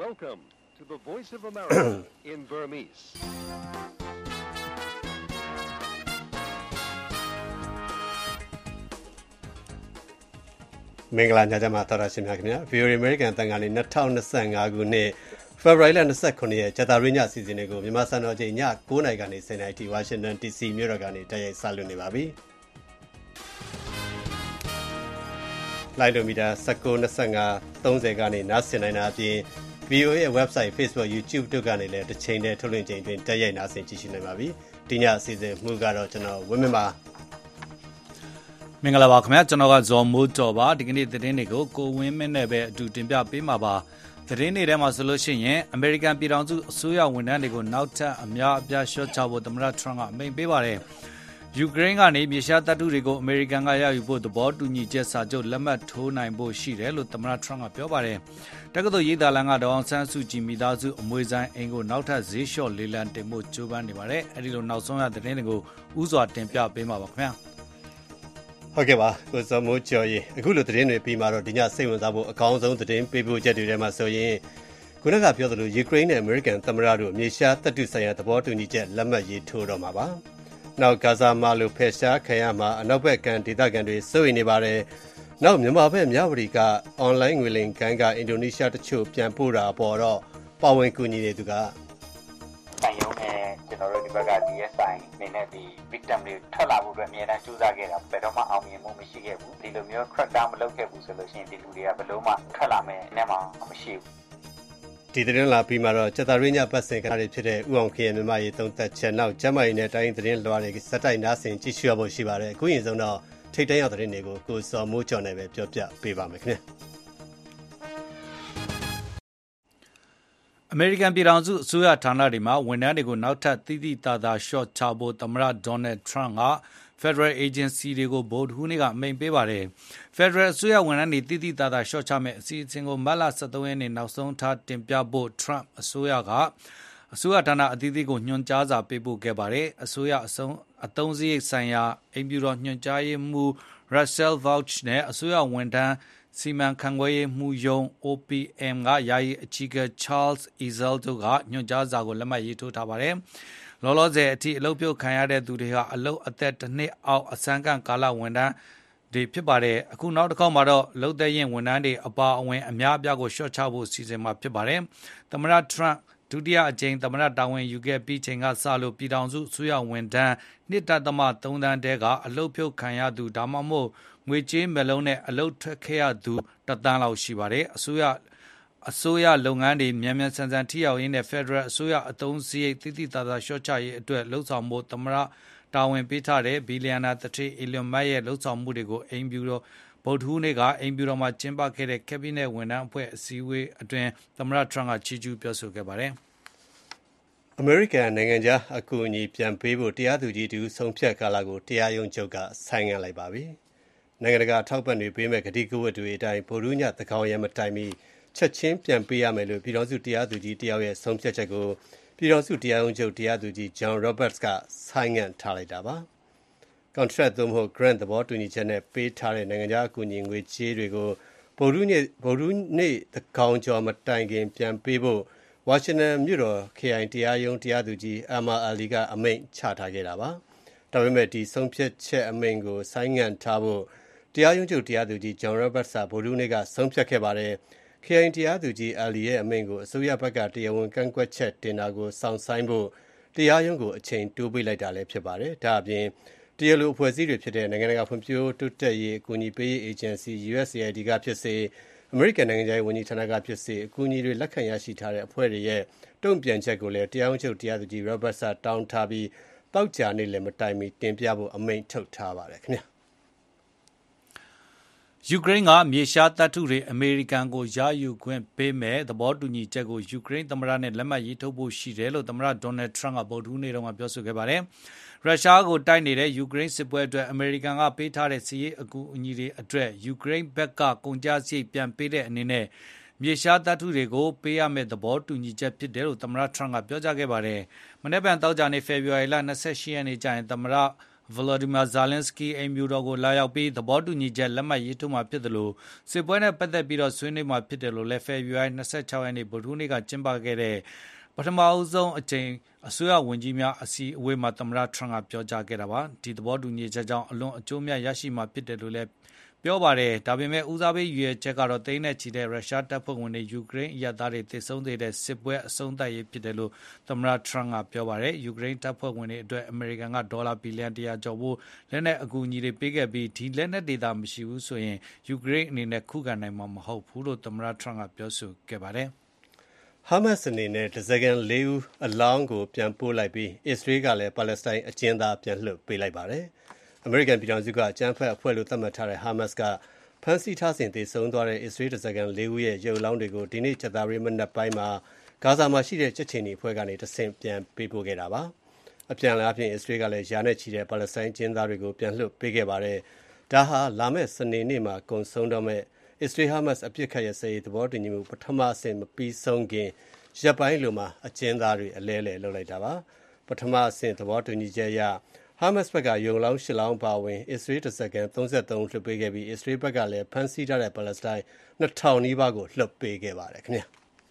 Welcome to the Voice of America in Burmese. ။မင်္ဂလာညချမ်းပါတော်ရရှိမြခင်ဗျာ VOA American တန်ကနေ2025ခုနှစ် February 29ရက်ကြာသပတေးညအစီအစဉ်လေးကိုမြန်မာစံတော်ချိန်ည9:00နာရီကနေ10:00နာရီထိ Washington DC မြို့တော်ကနေတိုက်ရိုက်စလွှင့်နေပါပြီ။လိုင်းဒိုမီတာ1925 30ကနေနားဆင်နိုင်တာအပြင် VOA ရဲ့ website Facebook YouTube တို့ကနေလည်းတစ်ချိန်တည်းထုတ်လွှင့်ချိန်တွင်တိုက်ရိုက်နားဆင်ကြည့်ရှုနိုင်ပါပြီ။ဒီညအစီအစဉ်မှုကတော့ကျွန်တော်ဝင်းမင်းပါမင်္ဂလာပါခင်ဗျာကျွန်တော်ကဇော်မိုးကျော်ပါဒီကနေ့သတင်းတွေကိုကိုဝင်းမင်းနဲ့ပဲအတူတင်ပြပေးမှာပါသတင်းတွေထဲမှာဆိုလို့ရှိရင်အမေရိကန်ပြည်ထောင်စုအစိုးရဝန်ထမ်းတွေကိုနောက်ထပ်အများအပြားရှော့ချဖို့သမ္မတထရန့်ကအမိန့်ပေးပါတယ်ယူကရိန်းကနေမြေရှားတပ်ထုတွေကိုအမေရိကန်ကရယူဖို့သဘောတူညီချက်စာချုပ်လက်မှတ်ထိုးနိုင်ဖို့ရှိတယ်လို့သမ္မတထရန့်ကပြောပါတယ်တက္ကသိုလ်ရေးသားလန်ကဒေါအောင်ဆန်းစုကြည်မိသားစုအမွေဆိုင်အိမ်ကိုနောက်ထပ်ဈေးလျှော့လေးလံတင်ဖို့ကြိုးပမ်းနေပါတယ်အဲဒီလိုနောက်ဆုံးရသတင်းတွေကိုဥစွာတင်ပြပေးမှာပါခင်ဗျာဟုတ်ကဲ့ပါကိုစောမိုးကျော်ရေအခုလိုသတင်းတွေပြီးမှတော့ဒီညစိတ်ဝင်စားဖို့အကောင်းဆုံးသတင်းပေးပို့ချက်တွေထဲမှာဆိုရင်ခုနကပြောသလိုယူကရိန်းနဲ့အမေရိကန်သမ္မတတို့မြေရှားတပ်တုဆိုင်ရာသဘောတူညီချက်လက်မှတ်ရေးထိုးတော့မှာပါနောက်ဂါဇာမှာလိုဖယ်ရှားခံရမှာအနောက်ဘက်ကဒေသခံတွေစိုးရိမ်နေပါတယ်နောက်မြန်မာဘက်မြဝတီကအွန်လိုင်းငွေလိမ်ကန်ကအင်ဒိုနီးရှားတချို့ပြန်ပို့တာပေါ်တော့ပါဝင်ကူညီနေသူကဆိုင်ရုံးနဲ့ကျွန်တော်တို့ဒီဘက်က DSI နေနဲ့ဒီ victim တွေထွက်လာဖို့အတွက်အများအားစူးစမ်းခဲ့တာဘယ်တော့မှအောင်မြင်မှုမရှိခဲ့ဘူးဒီလိုမျိုး crack down မလုပ်ခဲ့ဘူးဆိုလို့ရှိရင်ဒီလူတွေကဘယ်လို့မှထွက်လာမယ်နဲ့မှမရှိဘူးဒီသတင်းလာပြီးမှတော့ကျတာရင်းညပတ်စင်ခါတွေဖြစ်တဲ့ဥအောင်ခေရဲ့မြန်မာရေးသုံးသက်ချက်နောက်ကျမကြီးနဲ့တိုင်းသတင်းလွှာတွေစက်တိုက်နားဆင်ကြည့်ရှုရဖို့ရှိပါတယ်အခုရင်ဆုံးတော့ထိတ်တန့်ရောက်သတင်းတွေကိုကိုစော်မိုးကျော်နဲ့ပဲပြောပြပေးပါမယ်ခင်ဗျအမေရိကန်ပြည်ထောင်စုအစိုးရဌာနတွေမှာဝန်ထမ်းတွေကိုနောက်ထပ်သိသိသာသာရှော့ချဖို့သမ္မတဒေါ်နယ်ထရန့်က Federal Agency တွေကိုဗုဒ္ဓဟူးနေ့ကအမိန့်ပေးပါတယ်။ Federal အစိုးရဝန်ထမ်းတွေသိသိသာသာရှော့ချမဲ့အစီအစဉ်ကိုမတ်လ23ရက်နေ့နောက်ဆုံးထားတင်ပြဖို့ Trump အစိုးရဌာနအသီးသီးကိုညွှန်ကြားစာပေးပို့ခဲ့ပါတယ်။အစိုးရအသုံးစရိတ်ဆိုင်ရာအိမ်ဖြူတော်ညွှန်ကြားရေးမှူး Russell Vought နဲ့အစိုးရဝန်ထမ်းစီမံခန့်ခွဲရေးမှူးရုံး OPM ကယာယီအကြီးအကဲ Charles Ezell တို့ကညွှန်ကြားစာကိုလက်မှတ်ရေးထိုးထားပါတယ်။လောလောဆယ်အထိအလုပ်ပြုတ်ခံရတဲ့သူတွေဟာအလုပ်အသက်တစ်နှစ်အောက်အစမ်းကန့်ကာလဝန်ထမ်းတွေဖြစ်ပါတယ်။အခုနောက်တစ်ခေါက်မှာတော့လုပ်သက်ရင်ဝန်ထမ်းတွေအပါအဝင်အများအပြားကိုရှော့ချဖို့စီစဉ်မှာဖြစ်ပါတယ်။သမ္မတထရန့်ဒုတိယအကြိမ်သမ္မတတာဝန်ယူခဲ့ပြီးချိန်ကစလို့ပြည်ထောင်စုအစိုးရဝန်ထမ်း 1.3 သန်းတဲကအလုပ်ဖြုတ်ခံရသူဒါမှမဟုတ်ငွေကြေးမလုံးနဲ့အလုပ်ထွက်ခဲ့ရသူ1 သန်းလောက်ရှိပါတယ်။အစိုးရလုပ်ငန်းတွေမြန်မြန်ဆန်ဆန်ထိရောက်ရေးနဲ့ Federal အစိုးရအသုံးစရိတ်သိသိသာသာရှော့ချရေးအတွက်လှုံ့ဆော်မှုသမ္မတတာဝန်ပေးထားတဲ့ဘီလီယံနာသူဌေး Elon Musk ရဲ့လှုံ့ဆော်မှုတွေကိုအိမ်ဖြူတော်ဗုဒ္ဓဟူးနေ့ကအိမ်ဖြူတော်မှာကျင်းပခဲ့တဲ့ Cabinet ဝန်ထမ်းအဖွဲ့အစည်းအဝေးအတွင်းသမ္မတထရန့်ကချီးကျူးပြောဆိုခဲ့ပါတယ်။အမေရိကန်နိုင်ငံခြားအကူအညီပြန်ပေးဖို့တရားသူကြီးတူဆုံးဖြတ်ကာလကိုတရားရုံးချုပ်ကဆိုင်းငံ့လိုက်ပါပြီ။နိုင်ငံတကာထောက်ပံ့တွေပေးမဲ့ကတိကဝတ်တွေအတိုင်းဗိုလ်ရုံးညသကောင်ရမတိုင်မီချက်ချင်းပြန်ပေးရမယ်လို့ပြည်ထောင်စုတရားသူကြီးတယောက်ရဲ့ဆုံးဖြတ်ချက်ကိုပြည်ထောင်စုတရားရုံးချုပ်တရားသူကြီး John Roberts ကဆိုင်းငံ့ထားလိုက်တာပါ။ contract သို့မဟုတ် grant သဘောတူညီချက်နဲ့ပေးထားတဲ့နိုင်ငံခြားအကူအညီငွေကြေးတွေကိုဗိုလ်ရုံးနေ့သကောင်ကျော်မတိုင်ခင်ပြန်ပေးဖို့ဝါရှင်တန်မြို့တော်ခရိုင်တရားရုံးတရားသူကြီး Amar Ali ကအမိန့်ချထားခဲ့တာပါ။ဒါပေမဲ့ဒီဆုံးဖြတ်ချက်အမိန့်ကိုဆိုင်းငံ့ထားဖို့တရားရုံးချုပ်တရားသူကြီး John Roberts ကဗိုလ်ရုံးနေ့ကဆုံးဖြတ်ခဲ့ပါတယ်။ခရိုင်တရားသူကြီး Ali ရဲ့အမိန့်ကိုအစိုးရဘက်ကတရားဝင်ကန့်ကွက်ချက်တင်တာကိုစောင့်ဆိုင်းဖို့တရားရုံးကိုအချိန်တိုးပေးလိုက်တာလည်းဖြစ်ပါတယ်။ဒါအပြင်တရားလိုအဖွဲ့အစည်းတွေဖြစ်တဲ့နိုင်ငံတကာဖွံ့ဖြိုးတိုးတက်ရေးအကူအညီပေးရေး Agency USAID ကဖြစ်စေအမေရိကန်နိုင်ငံခြားရေးဝန်ကြီးဌာနကဖြစ်စေအကူအညီတွေလက်ခံရရှိထားတဲ့အဖွဲ့တွေရဲ့တုံ့ပြန်ချက်ကိုလည်းတရားရုံးချုပ်တရားသူကြီး Roberts တောင်းထားပြီးတောက်ကြနေလည်းမတိုင်မီတင်ပြဖို့အမိန့်ထုတ်ထားပါတယ်ခင်ဗျာယူကရိန်းကမြေရှားတပ်ထုတွေအမေရိကန်ကိုရယူခွင့်ပေးမဲ့သဘောတူညီချက်ကိုယူကရိန်းသမ္မတနဲ့လက်မှတ်ရေးထိုးဖို့ရှိတယ်လို့သမ္မတဒေါ်နယ်ထရန့်ကဗုဒ္ဓဟူးနေ့တုန်းကပြောဆိုခဲ့ပါတယ်။ရုရှားကိုတိုက်နေတဲ့ယူကရိန်းစစ်ပွဲအတွက်အမေရိကန်ကပေးထားတဲ့စစ်ရေးအကူအညီတွေအတွက်ယူကရိန်းဘက်ကကုန်ကျစရိတ်ပြန်ပေးတဲ့အနေနဲ့မြေရှားတပ်ထုတွေကိုပေးရမယ့်သဘောတူညီချက်ဖြစ်တယ်လို့သမ္မတထရန့်ကပြောကြားခဲ့ပါတယ်။မနေ့ပြန်တောက်ကြနေဖေဖော်ဝါရီလ28ရက်နေ့ကျရင်သမ္မတ Volodymyr Zelensky အိမ်ဖြူတော်ကိုလာရောက်ပြီးသဘောတူညီချက်လက်မှတ်ရေးထိုးမှာဖြစ်တယ်လို့စစ်ပွဲနဲ့ပတ်သက်ပြီးဆွေးနွေးမှာဖြစ်တယ်လို့လည်း ဖေဖော်ဝါရီ26 ရက်နေ့ဗုဒ္ဓဟူးနေ့ကကျင်းပခဲ့တဲ့ပထမဆုံးအကြိမ်အစိုးရဝန်ကြီးများအစည်းအဝေးမှာသမ္မတထရန့်ကပြောကြားခဲ့တာပါဒီသဘောတူညီချက်ကြောင့်အလွန်အကျိုးများရရှိမှာဖြစ်တယ်လို့လည်းပြောပါတယ်ဒါပေမဲ့ဦးစားပေးရည်ရွယ်ချက်ကတော့သိန်းနဲ့ချီတဲ့ရုရှားတပ်ဖွဲ့ဝင်တွေယူကရိန်းအရပ်သားတွေတည်ဆုံနေတဲ့စစ်ပွဲအဆုံးသတ်ရေးဖြစ်တယ်လို့သမ္မတထရန့်ကပြောပါတယ်ယူကရိန်းတပ်ဖွဲ့ဝင်တွေအတွက်အမေရိကန်ကဒေါ်လာဘီလီယံ100ကျော်ဖို့လက်နက်အကူအညီတွေပေးခဲ့ပြီးဒီလက်နက်တွေသာမရှိဘူးဆိုရင်ယူကရိန်းအနေနဲ့ခုခံနိုင်မှာမဟုတ်ဘူးလို့သမ္မတထရန့်ကပြောဆိုခဲ့ပါတယ်ဟာမတ်စ်အနေနဲ့တစကန်၄ဦးအလောင်းကိုပြန်ပို့လိုက်ပြီးအစ္စရေးကလည်းပါလက်စတိုင်းအကျဉ်းသားပြန်လွှတ်ပေးလိုက်ပါတယ်အမေရိကန်ပြည်ထောင်စုကအကြမ်းဖက်အဖွဲ့လို့သတ်မှတ်ထားတဲ့ဟာမတ်စ်ကဖမ်းဆီးထားစဉ်သေဆုံးသွားတဲ့အစ္စရေးတစကန်၄ဦးရဲ့ရုပ်အလောင်းတွေကိုဒီနေ့ကြာသပတေးမနက်ပိုင်းမှာဂါဇာမှာရှိတဲ့ကြက်ချီနီအဖွဲ့ကနေတဆင့်ပြန်ပေးပို့ခဲ့တာပါအပြန်အလှန်အဖြစ်အစ္စရေးကလည်းယာနဲ့ချီတဲ့ပါလက်စတိုင်းကျင်းသားတွေကိုပြန်လွှတ်ပေးခဲ့ပါတယ်ဒါဟာလာမယ့်စနေနေ့မှာကုန်ဆုံးတော့မဲ့အစ္စရေးဟာမတ်စ်အပြစ်ခတ်ရစရေးသဘောတူညီမှုပထမအဆင့်မပြီးဆုံးခင်ရပ်ပိုင်းလိုမှာအကျဉ်းသားတွေအလဲလှယ်လုပ်လိုက်တာပါပထမအဆင့်သဘောတူညီချက်အရဟာမတ်စ်ဘက်ကယုံလောင်း၈လောင်းပါဝင်အစ္စရေးတစကန်33လွှတ်ပေးခဲ့ပြီးအစ္စရေးဘက်ကလည်းဖမ်းဆီးထားတဲ့ပါလက်စတိုင်း2000နီးပါးကိုလွှတ်ပေးခဲ့ပါတယ်ခင်ဗျာ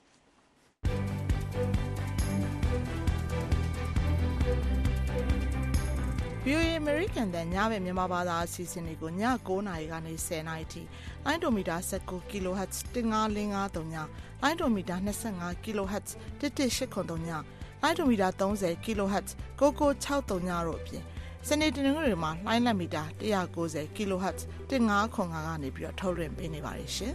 VOA American တန်ညဘက်မြန်မာဘာသာအစီအစဉ်တွေကိုည9:00နာရီကနေ10:00နာရီထိလိုင်းဒိုမီတာ19 kHz 15553ညလိုင်းဒိုမီတာ25 kHz 11803ညလိုင်းဒိုမီတာ30 kHz 9963ညတို့အပြင်စနေတနင်္ဂနွေမှာလိုင်းလက်မီတာ190 kHz 1505ကနေပြီးတော့ထုတ်လွှင့်ပေးနေပါတယ်ရှင်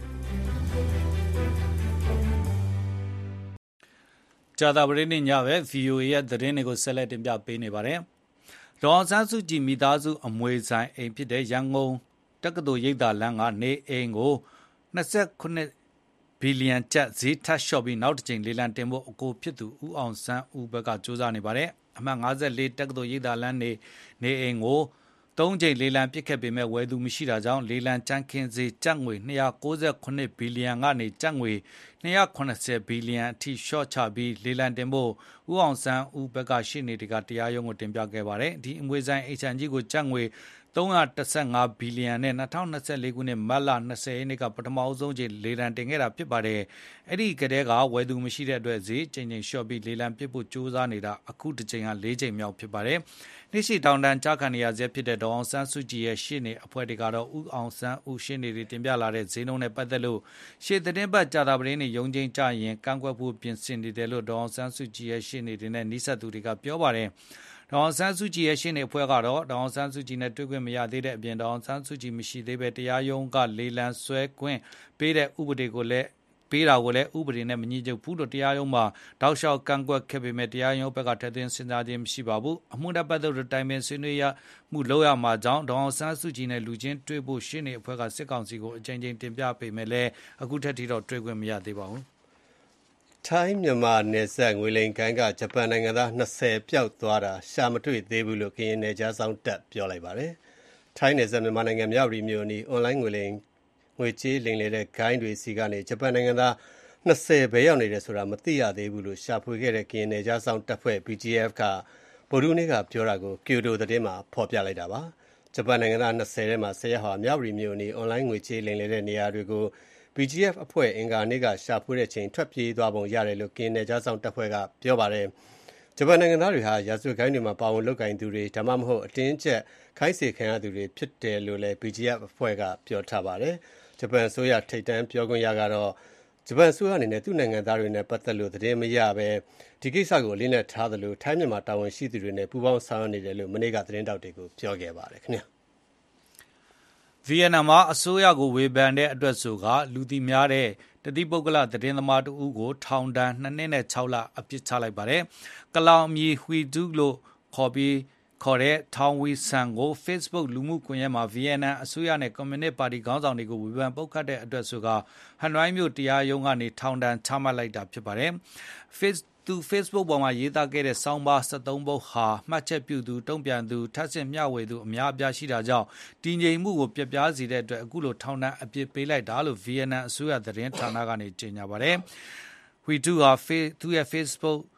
ကြာသပတေးနေ့ညပဲ VOA ရဲ့သတင်းတွေကိုဆက်လက်တင်ပြပေးနေပါတယ်ဒေါ်အောင်ဆန်းစုကြည်မိသားစုအမွေဆိုင်အိမ်ဖြစ်တဲ့ရန်ကုန်တက္ကသိုလ်ရိပ်သာလမ်းကနေအိမ်ကို29ဘီလီယံကျပ်ဈေးထပ်လျှော့ပြီးနောက်တစ်ကြိမ်လေလံတင်ဖို့အကိုဖြစ်သူဦးအောင်ဆန်းဦးဘက်ကစူးစမ်းနေပါတယ်အမှတ်54တက္ကသိုလ်ရိပ်သာလမ်းနေအိမ်ကို3ကြိမ်လေလံပစ်ခဲ့ပေမဲ့ဝယ်သူမရှိတာကြောင့်လေလံကြမ်းခင်းဈေးကျပ်ငွေ298ဘီလီယံကနေကျပ်ငွေ280ဘီလီယံအထိလျှော့ချပြီးလေလံတင်ဖို့ဦးအောင်ဆန်းဦးဘက်ကရှေ့နေတွေကတရားရုံးကိုတင်ပြခဲ့ပါတယ်ဒီအမွေဆိုင်အိမ်ချန်ကြီးကိုကျပ်ငွေ315ဘီလီယံနဲ့2024ခုနှစ်မတ်လ20ရက်နေ့ကပထမဆုံးချိန်လေလံတင်ခဲ့တာဖြစ်ပါတယ်။အဲ့ဒီကတည်းကဝယ်သူမရှိတဲ့အတွက်ဈေးချိန်လျှော့ပြီးလေလံပစ်ဖို့ကြိုးစားနေတာအခုတစ်ချိန်က4ချိန်မြောက်ဖြစ်ပါတယ်။နေ့ရှိတောင်တန်းကြားခံနေရဆဲဖြစ်တဲ့ဒေါ်အောင်ဆန်းစုကြည်ရဲ့ရှေ့နေအဖွဲ့တွေကတော့ဦးအောင်ဆန်းဦးရှေ့နေတွေတင်ပြလာတဲ့ဈေးနှုန်းနဲ့ပတ်သက်လို့ရှေ့သတင်းပတ်ကြာတာပတင်းနေရုံချင်းကြရင်ကန့်ကွက်ဖို့ပြင်ဆင်နေတယ်လို့ဒေါ်အောင်ဆန်းစုကြည်ရဲ့ရှေ့နေတွေနဲ့နှိစက်သူတွေကပြောပါတယ်။ဒေါ်အောင်ဆန်းစုကြည်ရဲ့ရှေ့နေအဖွဲ့ကတော့ဒေါ်အောင်ဆန်းစုကြည်နဲ့တွေ့ခွင့်မရသေးတဲ့အပြင်ဒေါ်အောင်ဆန်းစုကြည်မရှိသေးပဲတရားရုံးကလေလံဆွဲခွင့်ပေးတဲ့ဥပဒေကိုလည်းပေးတာကိုလည်းဥပဒေနဲ့မညီညွတ်ဘူးလို့တရားရုံးမှာတောက်လျှောက်ကန့်ကွက်ခဲ့ပေမဲ့တရားရုံးဘက်ကထည့်သွင်းစဉ်းစားခြင်းမရှိပါဘူးအမှုနဲ့ပတ်သက်လို့တိုင်ပင်ဆွေးနွေးရမှုလောက်ရမှာကြောင့်ဒေါ်အောင်ဆန်းစုကြည်နဲ့လူချင်းတွေ့ဖို့ရှေ့နေအဖွဲ့ကစစ်ကောင်စီကိုအကြိမ်ကြိမ်တင်ပြပေမဲ့လည်းအခုထက်ထိတော့တွေ့ခွင့်မရသေးပါဘူးထိုင်းမြန်မာနယ်စပ်ငွေလိမ်ကိုင်းကဂျပန်နိုင်ငံသား20ပျောက်သွားတာရှာမတွေ့သေးဘူးလို့ကရင်နယ်ခြားစောင့်တပ်ပြောလိုက်ပါတယ်။ထိုင်းနယ်စပ်မြန်မာနိုင်ငံမြဝတီမြို့နီအွန်လိုင်းငွေလိမ်ငွေကြေးလိမ်လည်တဲ့ဂိုင်းတွေစီကနေဂျပန်နိုင်ငံသား20ဘဲရောက်နေတယ်ဆိုတာမသိရသေးဘူးလို့ရှာဖွေခဲ့တဲ့ကရင်နယ်ခြားစောင့်တပ်ဖွဲ့ BGF ကဗုဒ္ဓနေ့ကပြောတာကိုကျိုဒိုသတင်းမှာဖော်ပြလိုက်တာပါ။ဂျပန်နိုင်ငံသား20ထဲမှာ10ရက်ဟာမြဝတီမြို့နီအွန်လိုင်းငွေကြေးလိမ်လည်တဲ့နေရာတွေကို BGF အဖွဲ့အင်္ဂါနေ့ကရှာဖွေတဲ့ချိန်ထွက်ပြေးသွားပုံရတယ်လို့ကင်းနယ်ကြားဆောင်တပ်ဖွဲ့ကပြောပါတယ်။ဂျပန်နိုင်ငံသားတွေဟာရာဇဝတ်ကိုင်းတွေမှာပါဝင်လုပ်ကိုင်သူတွေဒါမှမဟုတ်အတင်းကျပ်ခိုင်းစေခံရသူတွေဖြစ်တယ်လို့လည်း BGF အဖွဲ့ကပြောထားပါတယ်။ဂျပန်အစိုးရထိပ်တန်းပြောခွင့်ရကတော့ဂျပန်အစိုးရအနေနဲ့သူ့နိုင်ငံသားတွေနဲ့ပတ်သက်လို့သတင်းမရပဲဒီကိစ္စကိုအလေးနက်ထားသလိုထိုင်းမြန်မာတာဝန်ရှိသူတွေနဲ့ပူးပေါင်းဆောင်ရွက်နေတယ်လို့မနေ့ကသတင်းတောက်တွေကိုပြောခဲ့ပါတယ်ခင်ဗျာ။ဗီယက်နမ်မှာအစိုးရကိုဝေဖန်တဲ့အတွက်ဆိုကလူသိများတဲ့တတိပုဂ္ဂလသတင်းသမားတဦးကိုထောင်ဒဏ်2နှစ်နဲ့6လအပြစ်ချလိုက်ပါတယ်။ကလောင်မီဟွီဒူလို့ခေါ်တဲ့ထောင်ဝီဆန်ကို Facebook လူမှုကွန်ရက်မှာဗီယက်နမ်အစိုးရနဲ့ကွန်မြူနစ်ပါတီခေါင်းဆောင်တွေကိုဝေဖန်ပုတ်ခတ်တဲ့အတွက်ဆိုကဟန်နွိုင်းမြို့တရားရုံးကနေထောင်ဒဏ်ချမှတ်လိုက်တာဖြစ်ပါတယ်။ သူ Facebook ပေါ်မှာရေးသားခဲ့တဲ့ဆောင်းပါး73ပုဒ်ဟာမှတ်ချက်ပြုသူတုံ့ပြန်သူထပ်ဆင့်မျှဝေသူအများအပြားရှိတာကြောင့်တည်ငြိမ်မှုကိုပြပြစေတဲ့အတွက်အခုလိုထောင်ဒဏ်အပြစ်ပေးလိုက်တာလို့ဗီယက်နမ်အစိုးရသတင်းဌာနကနေကြေညာပါတယ်။ ဝီတူဟာသူ့ရဲ့ Facebook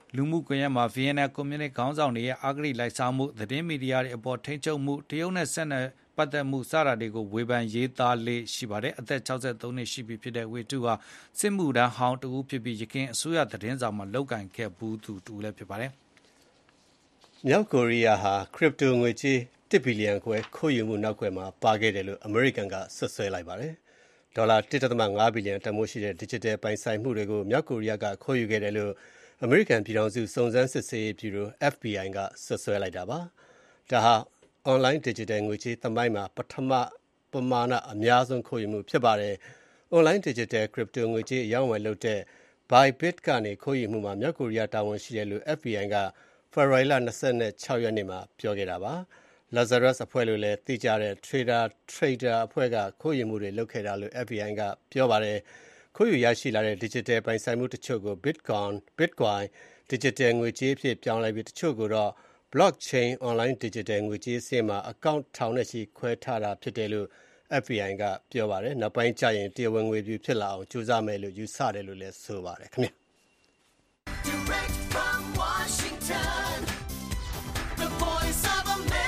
လူမှုကွန်ရက်မှာဗီယက်နမ်ကွန်မြူနစ်ခေါင်းဆောင်တွေရဲ့အဂတိလိုက်စားမှုသတင်းမီဒီယာတွေအပေါ်ထိန်းချုပ်မှုတရုတ်နဲ့ဆက်နွယ်ပတ်သက်မှုစတာတွေကိုဝေဖန်ရေးသားလေးရှိပါတယ်အသက်63နှစ်ရှိပြီဖြစ်တဲ့ဝေတူဟာစစ်မှုထမ်းဟောင်းတဦးဖြစ်ပြီးရခိုင်အစိုးရသတင်းစာမှာလုပ်ကိုင်ခဲ့ဘူးသူတူလည်းဖြစ်ပါတယ်မြောက်ကိုရီးယားဟာခရစ်ပတိုငွေကြေး1ဘီလီယံခွဲခိုးယူမှုနောက်ကွယ်မှာပါခဲ့တယ်လို့အမေရိကန်ကဆွဆွဲလိုက်ပါတယ်ဒေါ်လာ 1.5 ဘီလီယံတန်ဖိုးရှိတဲ့ digital ပိုင်ဆိုင်မှုတွေကိုမြောက်ကိုရီးယားကခိုးယူခဲ့တယ်လို့အမေရိကန်ပြည်ထောင်စုစုံစမ်းစစ်ဆေးရေးဗျူရို FBI ကဆွဆွဲလိုက်တာပါဒါဟာ online digital ငွေကြေးသမိုင်းမှာပထမပမာဏအများဆုံးခိုးယူမှုဖြစ်ပါတယ် online digital crypto ငွေကြေးအရောင်းဝယ်လုပ်တဲ့ Bybit ကနေခိုးယူမှုမှာမြောက်ကိုရီးယားတာဝန်ရှိတယ်လို့ FBI ကဖေဖော်ဝါရီလ26ရက်နေ့မှာပြောခဲ့တာပါLazarus အဖွဲ့လို့လည်းသိကြတဲ့ Trader အဖွဲ့ကခိုးယူမှုတွေလုပ်ခဲ့တာလို့ FBI ကပြောပါတယ်။ခိုးယူရရှိလာတဲ့ digital ပိုင်ဆိုင်မှုတချို့ကို Bitcoin digital ငွေကြေးအဖြစ်ပြောင်းလဲပြီးတချို့ကိုတော့ blockchain online digital ငွေကြေးစင်မှာ account ထောင်နဲ့ချီခွဲထားတာဖြစ်တယ်လို့ FBI ကပြောပါတယ်။နောက်ပိုင်းကျရင်တရားဝင်ငွေပြုဖြစ်လာအောင်ကြိုးစားမယ်လို့ယူဆတယ်လို့လည်းဆိုပါတယ်ခင်ဗျာ။ Direct from Washington The Voice of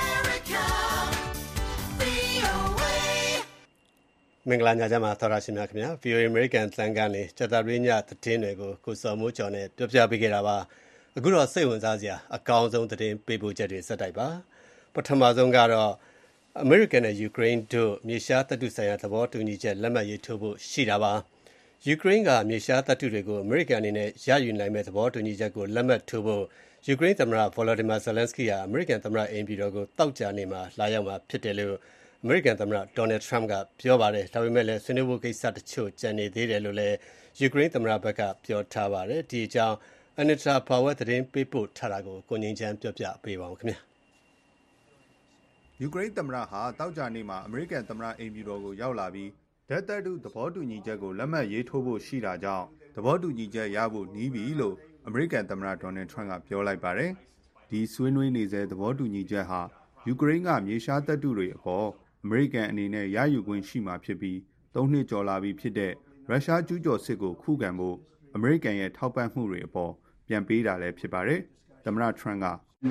မင်္ဂလာညချမ်းပါသောရရှိများခင်ဗျာ VOA American သံကနေစက်တာရင်းညသတင်းတွေကိုကိုစော်မိုးကျော်နဲ့ပြောပြပေးခဲ့တာပါအခုတော့စိတ်ဝင်စားစရာအကောင်းဆုံးသတင်းပေးပို့ချက်တွေစက်တိုက်ပါပထမဆုံးကတော့ American နဲ့ Ukraine တို့မြေရှားတပ်တုဆိုင်ရာသဘောတူညီချက်လက်မှတ်ရေးထိုးဖို့ရှိတာပါ Ukraine ကမြေရှားတပ်တုတွေကို American အနေနဲ့ရယူနိုင်မဲ့သဘောတူညီချက်ကိုလက်မှတ်ထိုးဖို့ Ukraine သမ္မတ Volodymyr Zelensky က American သမ္မတအိမ်ပြည်တော်ကိုတောက်ကြနေမှာလာရောက်မှာဖြစ်တယ်လို့အမေရိကန်သမ္မတ Donald Trump ကပြောပါတယ်။ဒါပေမဲ့လည်းဆွေးနွေးဖို့ကိစ္စတချို့ကျန်နေသေးတယ်လို့လည်းယူကရိန်းသမ္မတဘက်ကပြောထားပါတယ်။ဒီအကြောင်း Anita Powell သတင်းပေးပို့ထားတာကိုကိုငြိမ်းချမ်းပြောပြပေးပါဦးခင်ဗျာ။ယူကရိန်းသမ္မတဟာတောက်ကြနေမှာအမေရိကန်သမ္မတအိမ်ပြည်တော်ကိုရောက်လာပြီးဓာတ်တပ်တုသဘောတူညီချက်ကိုလက်မှတ်ရေးထိုးဖို့ရှိတာကြောင့်သဘောတူညီချက်ရဖို့နီးပြီလို့အမေရိကန်သမ္မတ Donald Trump ကပြောလိုက်ပါတယ်။ဒီဆွေးနွေးနေစေသဘောတူညီချက်ဟာယူကရိန်းကမြေရှားတပ်တုတွေအပေါ်အမေရိကန်အနေနဲ့ရယူခွင့်ရှိမှာဖြစ်ပြီး3နှစ်ကျော်လာပြီဖြစ်တဲ့ရုရှားကျူးကျော်စစ်ကိုခုခံဖို့အမေရိကန်ရဲ့ထောက်ပံ့မှုတွေအပေါ်ပြန်ပေးတာလည်းဖြစ်ပါတယ်။သမ္မတ Trump က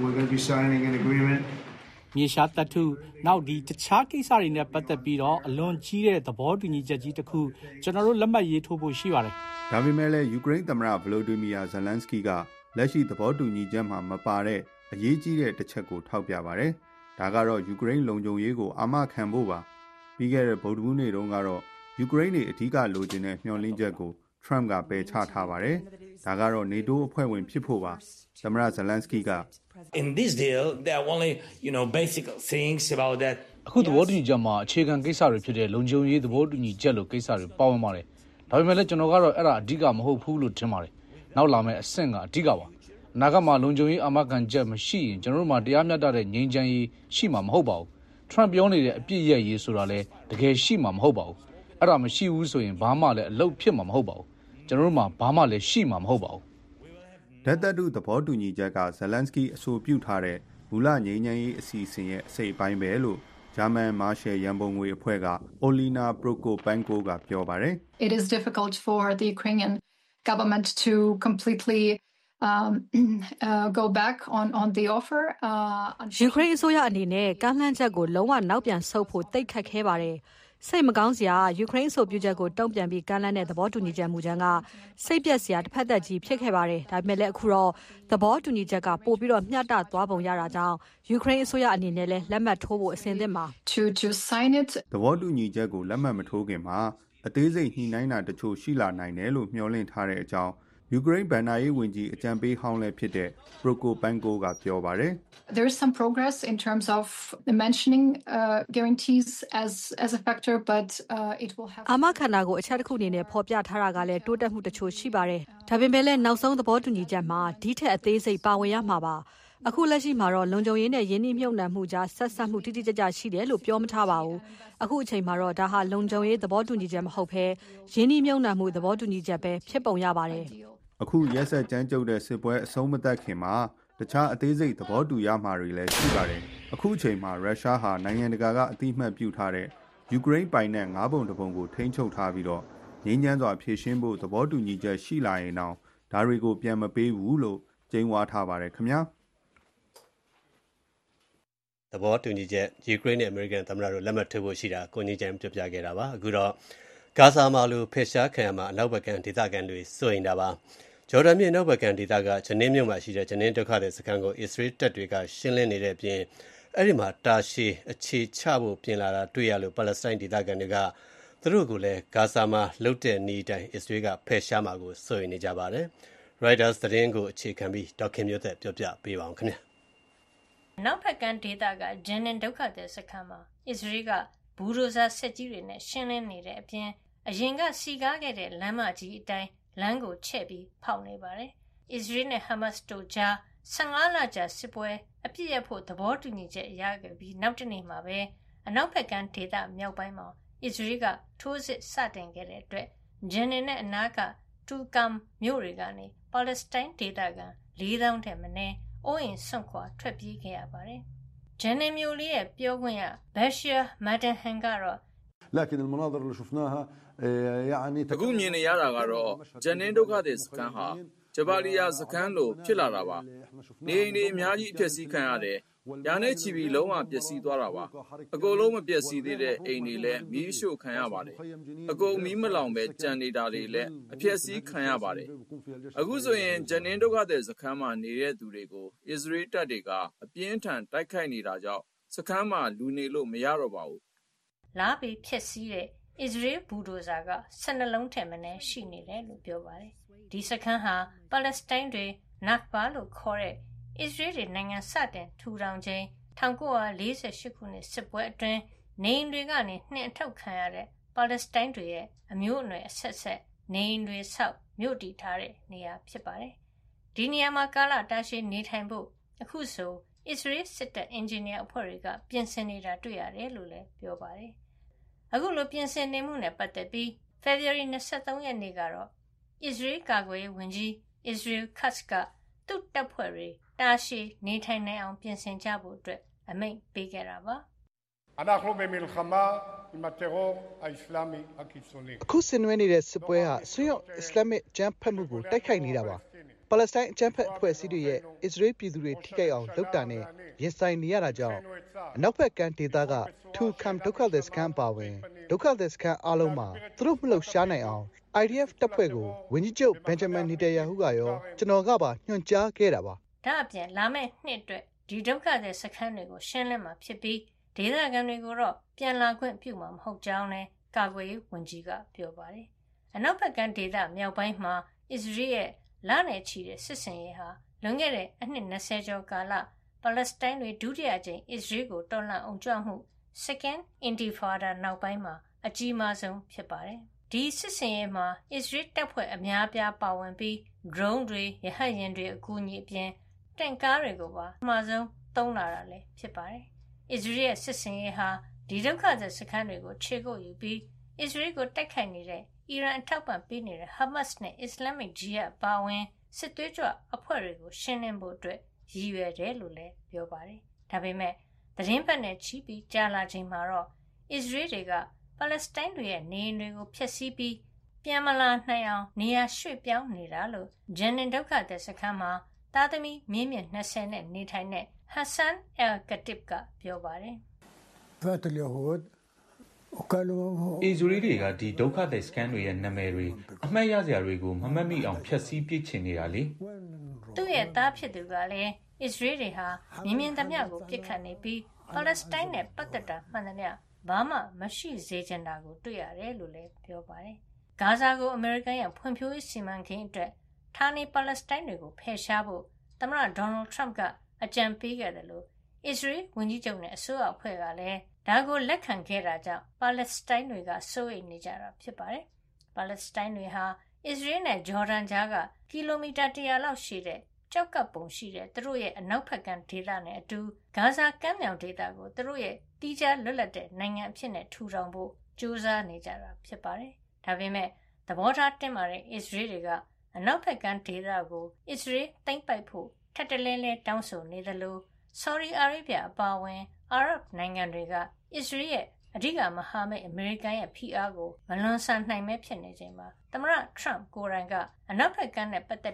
မြေရှားတပ်ထုနောက်ဒီတခြားကိစ္စတွေနဲ့ပတ်သက်ပြီးတော့အလွန်ကြီးတဲ့သဘောတူညီချက်ကြီးတစ်ခုကျွန်တော်တို့လက်မှတ်ရေးထိုးဖို့ရှိပါတယ်။ဒါပေမဲ့လည်းယူကရိန်းသမ္မတ Volodymyr Zelensky ကလက်ရှိသဘောတူညီချက်မှာမပါတဲ့အရေးကြီးတဲ့တစ်ချက်ကိုထောက်ပြပါတယ်။ဒါကတော့ယူကရိန်းလုံခြုံရေးကိုအာမခံဖို့ပါပြီးခဲ့တဲ့ဗုဒ္ဓဟူးနေ့တုန်းကတော့ယူကရိန်းတွေအဓိကလိုချင်တဲ့မျှော်လင့်ချက်ကို Trump ကပယ်ချထားပါတယ်ဒါကတော့ NATO အဖွဲ့ဝင်ဖြစ်ဖို့ပါသမ္မတ Zelensky က In this deal there are only basic things about that အခုသဘောတူညီချက်မှာအခြေခံကိစ္စတွေဖြစ်တဲ့လုံခြုံရေးသဘောတူညီချက်လိုကိစ္စတွေပါဝင်ပါတယ်ဒါပေမဲ့လည်းကျွန်တော်ကတော့အဲ့ဒါအဓိကမဟုတ်ဘူးလို့ထင်ပါတယ်နောက်လာမယ့်အဆင့်ကအဓိကပါအနာဂတ်မှာလုံခြုံရေးအာမခံချက်မရှိရင်ကျွန်တော်တို့မှာတရားမျှတတဲ့ငြိမ်းချမ်းရေးရှိမှာမဟုတ်ပါဘူး Trump ပြောနေတဲ့အပြစ်ရဲ့ရေးဆိုတာလည်းတကယ်ရှိမှာမဟုတ်ပါဘူးအဲ့ဒါမရှိဘူးဆိုရင်ဘာမှလည်းအလုပ်ဖြစ်မှာမဟုတ်ပါဘူးကျွန်တော်တို့မှာဘာမှလည်းရှိမှာမဟုတ်ပါဘူးဓာတ်တပ်တုသဘောတူညီချက်က Zelensky အဆိုပြုထားတဲ့မူလငြိမ်းချမ်းရေးအစီအစဉ်ရဲ့အစိတ်အပိုင်းပဲလို့ဂျာမန်မာရှယ်ရန်ပုံငွေအဖွဲ့က Olena Prokopenko ကပြောပါတယ် It is difficult for the Ukrainian government to completely go back on the offer ယူကရိန်းအစိုးရအနေနဲ့ကမ်းလှမ်းချက်ကိုလုံးဝနောက်ပြန်ဆုတ်ဖို့တိတ်ခတ်ခဲပါတယ်စိတ်မကောင်းစရာယူကရိန်းဆိုပြုချက်ကိုတုံ့ပြန်ပြီးကမ်းလှမ်းတဲ့သဘောတူညီချက်မူကြမ်းကစိတ်ပြက်စရာတစ်ဖက်သက်ကြီးဖြစ်ခဲ့ပါတယ်ဒါပေမဲ့လည်းအခုတော့သဘောတူညီချက်ကပို့ပြီးတော့မျှတသွားပုံရတာကြောင့်ယူကရိန်းအစိုးရအနေနဲ့လည်းလက်မှတ်ထိုးဖို့အဆင်သင့်ပါ to sign it သဘောတူညီချက်ကိုလက်မှတ်မထိုးခင်မှာအသေးစိတ်ညှိနှိုင်းတာတချို့ရှိလာနိုင်တယ်လို့မျှော်လင့်ထားတဲ့အကြောင်းယူကရိန်းဗန်နာရေးဝန်ကြီးအကြံပေးဟောင်းလည်းဖြစ်တဲ့ Prokopenko ကပြောပါတယ် There is some progress in terms of mentioning guarantees as a factor but it will have အာမခံတာကိုအချက်တစ်ခုအနေနဲ့ဖော်ပြထားတာကလည်းတိုးတက်မှုတချို့ရှိပါတယ်ဒါပေမဲ့လည်းနောက်ဆုံးသဘောတူညီချက်မှာဒီထက်အသေးစိတ်ပါဝင်ရမှာပါအခုလက်ရှိမှာတော့လုံခြုံရေးနဲ့ယင်းနှိမ့်မြုပ်နှံမှုကြားဆက်ဆက်မှုတိတိကျကျရှိတယ်လို့ပြောမထားပါဘူးအခုအချိန်မှာတော့ဒါဟာလုံခြုံရေးသဘောတူညီချက်မဟုတ်ဘဲယင်းနှိမ့်မြုပ်နှံမှုသဘောတူညီချက်ပဲဖြစ်ပုံရပါတယ်အခုရက်ဆက်ကြမ်းကြုတ်တဲ့စစ်ပွဲအဆုံးမသတ်ခင်မှာတခြားအသေးစိတ်သဘောတူရမှာတွေလည်းရှိပါတယ်အခုအချိန်မှာရုရှားဟာနိုင်ငံတကာကအတိအမှတ်ပြုထားတဲ့ယူကရိန်းပိုင်နက်9ပုံတစ်ပုံကိုထိန်းချုပ်ထားပြီးတော့ငြိမ်းချမ်းစွာဖြည့်ရှင်းဖို့သဘောတူညီချက်ရှိလာရင်တော့ဒါတွေကိုပြန်မပေးဘူးလို့ကျင်းဝါထားပါတယ်ခင်ဗျာသဘောတူညီချက်ယူကရိန်းနဲ့အမေရိကန်သမ္မတတို့လက်မှတ်ထိုးဖို့ရှိတာကိုကြီးကျန်ပြပြခဲ့တာပါအခုတော့ဂါဇာမှာလိုဖက်ရှားခံရမှာအနောက်ဘက်ကန်ဒေသခံတွေစိုးရိမ်တာပါဂျော်ဒန်မြစ်နောက်ဘက်ကန်ဒေသကဂျနင်းမြို့မှာရှိတဲ့ဂျနင်းဒုက္ခသည်စခန်းကိုအစ္စရေးတပ်တွေကရှင်းလင်းနေတဲ့အပြင်အဲ့ဒီမှာတာရှည်အခြေချဖို့ပြင်လာတာတွေ့ရလို့ပါလက်စတိုင်းဒေသခံတွေကသူတို့ကလည်းဂါဇာမှာလှုပ်တဲ့နေတိုင်းအစ္စရေးကဖက်ရှားမှာကိုစိုးရိမ်နေကြပါတယ် Reuters သတင်းကိုအခြေခံပြီးဒေါက်ခင်မျိုးသက်ပြောပြပေးပါအောင်ခင်ဗျာနောက်ဘက်ကန်ဒေသကဂျန်နင်ဒုက္ခသည်စခန်းမှာအစ္စရေးကဘူဒိုဇာဆက်ကြီးတွေနဲ့ရှင်းလင်းနေတဲ့အပြင်အရင်ကစီကားခဲ့တဲ့လမ်းမကြီးအတိုင်းလမ်းကိုချဲ့ပြီးဖောက်နေပါတယ်။အစ္စရေးနဲ့ဟာမတ်စ်တို့ကြား15လကြာစစ်ပွဲအပြည့်ရဖို့သဘောတူညီချက်ရခဲ့ပြီးနောက်တနေ့မှာပဲအနောက်ဘက်ကန်ဒေသမြောက်ပိုင်းမှာအစ္စရေးကထိုးစစ်စတင်ခဲ့တဲ့အတွက်ဂျန်နင်နဲ့အနားကတူကမ်မြို့တွေကနေပါလက်စတိုင်းဒေသခံ4000ထက်မနည်းအိုးအိမ်စွန့်ခွာထွက်ပြေးခဲ့ရပါတယ်။ဂျန်နင်မြို့လေးရဲ့ပြောခွင့်ရဘက်ရှာမာဒန်ဟန်ကတော့အခုမြင်နေရတာကတော့ဂျန်နင်းဒုက္ခသည်စခန်းဟာဂျဘာလီယာစခန်းလိုဖြစ်လာတာပါနေအိမ်တွေအများကြီးအပျက်စီးခံရတယ်ညာနဲ့ချီပြီးလုံးဝပျက်စီးသွားတာပါအကုန်လုံးမပျက်စီးသေးတဲ့အိမ်တွေလည်းမီးရှို့ခံရပါတယ်အကုန်မီးမလောင်ပဲကြံနေတာတွေလည်းအပျက်စီးခံရပါတယ်အခုဆိုရင်ဂျန်နင်းဒုက္ခသည်စခန်းမှာနေတဲ့သူတွေကိုအစ္စရေးတပ်တွေကအပြင်းထန်တိုက်ခိုက်နေတာကြောင့်စခန်းမှာလူနေလို့မရတော့ပါဘူးလာပြီးဖြစ်စည်းတဲ့အစ္စရေးဘူဒိုဇာက12လုံးထက်မနည်းရှိနေတယ်လို့ပြောပါတယ်။ဒီစခန်းဟာပါလက်စတိုင်းတွေနက်ဘာလို့ခေါ်တဲ့အစ္စရေးတွေနိုင်ငံစတင်ထူထောင်ချိန်1948ခုနှစ်စစ်ပွဲအတွင်းနေအိမ်တွေကနေနှင်အထုတ်ခံရတဲ့ပါလက်စတိုင်းတွေရဲ့အမျိုးအနွယ်အဆက်ဆက်နေအိမ်တွေဆောက်မြို့တည်ထားတဲ့နေရာဖြစ်ပါတယ်။ဒီနေရာမှာကာလတာရှည်နေထိုင်ဖို့အခုဆိုအစ္စရေးစစ်တပ်အင်ဂျင်နီယာအဖွဲ့တွေကပြင်ဆင်နေတာတွေ့ရတယ်လို့လည်းပြောပါတယ်။အခုလိုပြင်ဆင်နေမှုနဲ့ပတ်သက်ပြီး February 23 ရက်နေ့ကတော့အစ္စရေးကာကွယ်ရေးဝန်ကြီး Israel Katz ကသူ့တပ်ဖွဲ့တွေတာရှည်နေထိုင်နိုင်အောင်ပြင်ဆင်ကြဖို့အတွက်အမိန့်ပေးခဲ့တာပါအခုဆင်နွှဲနေတဲ့စစ်ပွဲဟာဆွေးရောက်အစ္စလာမစ်အကြမ်းဖက်မှုကိုတိုက်ခိုက်နေတာပါပါလက်စတိုင်းအကြမ်းဖက်အဖွဲ့အစည်းတွေရဲ့အစ္စရေးပြည်သူတွေထိခိုက်အောင်လုပ်တာနဲ့ရင်ဆိုင်နေရတာကြောင့်အနောက်ဘက်ကန်ဒေသကထူခမ်ဒုက္ခသည်စခန်းပါဝင်ဒုက္ခသည်စခန်းအားလုံးမှာသူတို့မလှုပ်ရှားနိုင်အောင် IDF တပ်ဖွဲ့ကိုဝန်ကြီးချုပ်ဘန်ဂျမန်နီတယာဟုကရောကျွန်တော်ကပါညွှန်ကြားခဲ့တာပါဒါအပြင်လာမယ့်နှစ်အတွက်ဒီဒုက္ခသည်စခန်းတွေကိုရှင်းလင်းမှာဖြစ်ပြီးဒေသခံတွေကိုတော့ပြန်လာခွင့်ပြုမှာမဟုတ်ကြောင်းလည်းကာကွယ်ရေးဝန်ကြီးကပြောပါတယ်အနောက်ဘက်ကန်ဒေသမြောက်ပိုင်းမှာအစ္စရေးရဲ့လနဲ့ချီတဲ့စစ်စင်ရေးဟာလွန်ခဲ့တဲ့အနှစ်20ကျော်ကာလပါလက်စတိုင်းတွေဒုတိယကြိမ်အစ္စရေးကိုတော်လှန်အောင်ကြွမှု Second Intifada နောက်ပိုင်းမှာအကြီးမားဆုံးဖြစ်ပါတယ်။ဒီစစ်စင်ရေးမှာအစ္စရေးတပ်ဖွဲ့အများပြားပါဝင်ပြီး drone တွေရဟတ်ယာဉ်တွေအကူအညီအပြင်တင့်ကားတွေကိုပါအမှားဆုံးသုံးလာတာလည်းဖြစ်ပါတယ်။အစ္စရေးရဲ့စစ်စင်ရေးဟာဒီဒုက္ခသည်စခန်းတွေကိုခြေကုပ်ယူပြီးအစ္စရေးကိုတိုက်ခိုက်နေတဲ့အီရန်အထောက်ပံ့ပေးနေတဲ့ Hamas နဲ့ Islamic Jihad ပါဝင်စစ်သွေးကြွအဖွဲ့တွေကိုရှင်းလင်းဖို့အတွက်ရည်ရွယ်တယ်လို့လည်းပြောပါတယ်။ဒါပေမဲ့သတင်းပတ်နဲ့ချီပြီးကြားလာချိန်မှာတော့အစ္စရေးတွေကပါလက်စတိုင်းတွေရဲ့နေအိမ်တွေကိုဖျက်ဆီးပြီးပြန်မလာနိုင်အောင်နေရာရွှေ့ပြောင်းနေတာလို့ဂျန်နင်ဒုက္ခသည်စခန်းမှာသားသမီးမြင်းမြင့်20နဲ့နေထိုင်တဲ့ Hassan El-Khatib ကပြောပါတယ်။အစ္စရေးတွေကဒီဒုက္ခသည်စခန်းတွေရဲ့နာမည်တွေအမှတ်ရစရာတွေကိုမမှတ်မိအောင်ဖျက်ဆီးပစ်ချင်နေတာလေသူ့ရဲ့သားဖြစ်သူကလည်းအစ္စရေးတွေဟာမြင်းမြင့်သမျှကိုပြစ်ခတ်နေပြီးပါလက်စတိုင်းနဲ့ပတ်သက်တာမှန်သမျှဘာမှမရှိစေချင်တာကိုတွေ့ရတယ်လို့လည်းပြောပါတယ်။ဂါဇာကိုအမေရိကန်ရဲ့ဖွံ့ဖြိုးရေးစီမံကိန်းအတွက်ဌာနေပါလက်စတိုင်းတွေကိုဖယ်ရှားဖို့သမ္မတဒေါ်နယ်ထရမ့်ကအကြံပေးခဲ့တယ်လို့အစ္စရေးဝန်ကြီးချုပ်နဲ့အစိုးရအဖွဲ့ကလည်းဒါကိုလက်ခံခဲ့တာကြောင့်ပါလက်စတိုင်းတွေကစိုးရိမ်နေကြတာဖြစ်ပါတယ်။ပါလက်စတိုင်းတွေဟာအစ္စရေးနဲ့ဂျော်ဒန်ကြားကကီလိုမီတာ100လောက်ရှိတဲ့ကြောက်ကပ်ပုံရှိတဲ့သူတို့ရဲ့အနောက်ဘက်ကန်ဒေသနဲ့အတူဂါဇာကမ်းမြောင်ဒေသကိုသူတို့ရဲ့တီးခြားလွတ်လပ်တဲ့နိုင်ငံအဖြစ်နဲ့ထူထောင်ဖို့ကြိုးစားနေကြတာဖြစ်ပါတယ်။ဒါပေမဲ့သဘောထားတင်းမာတဲ့အစ္စရေးတွေကအနောက်ဘက်ကန်ဒေသကိုအစ္စရေးသိမ်းပိုက်ဖို့ထပ်တလဲလဲတောင်းဆိုနေတယ်လို့ဆော်ဒီအာရေဗျအပါအဝင်အာရပ်နိုင်ငံတွေကအစ္စရေးရဲ့အဓိကမဟာမိတ်အမေရိကန်ရဲ့ဖိအားကိုမလွန်ဆန်နိုင်မဲဖြစ်နေချိန်မှာသမ္မတထရမ့်ကိုယ်တိုင်ကအနောက်ဘက်ကန်နဲ့ပတ်သက်တဲ့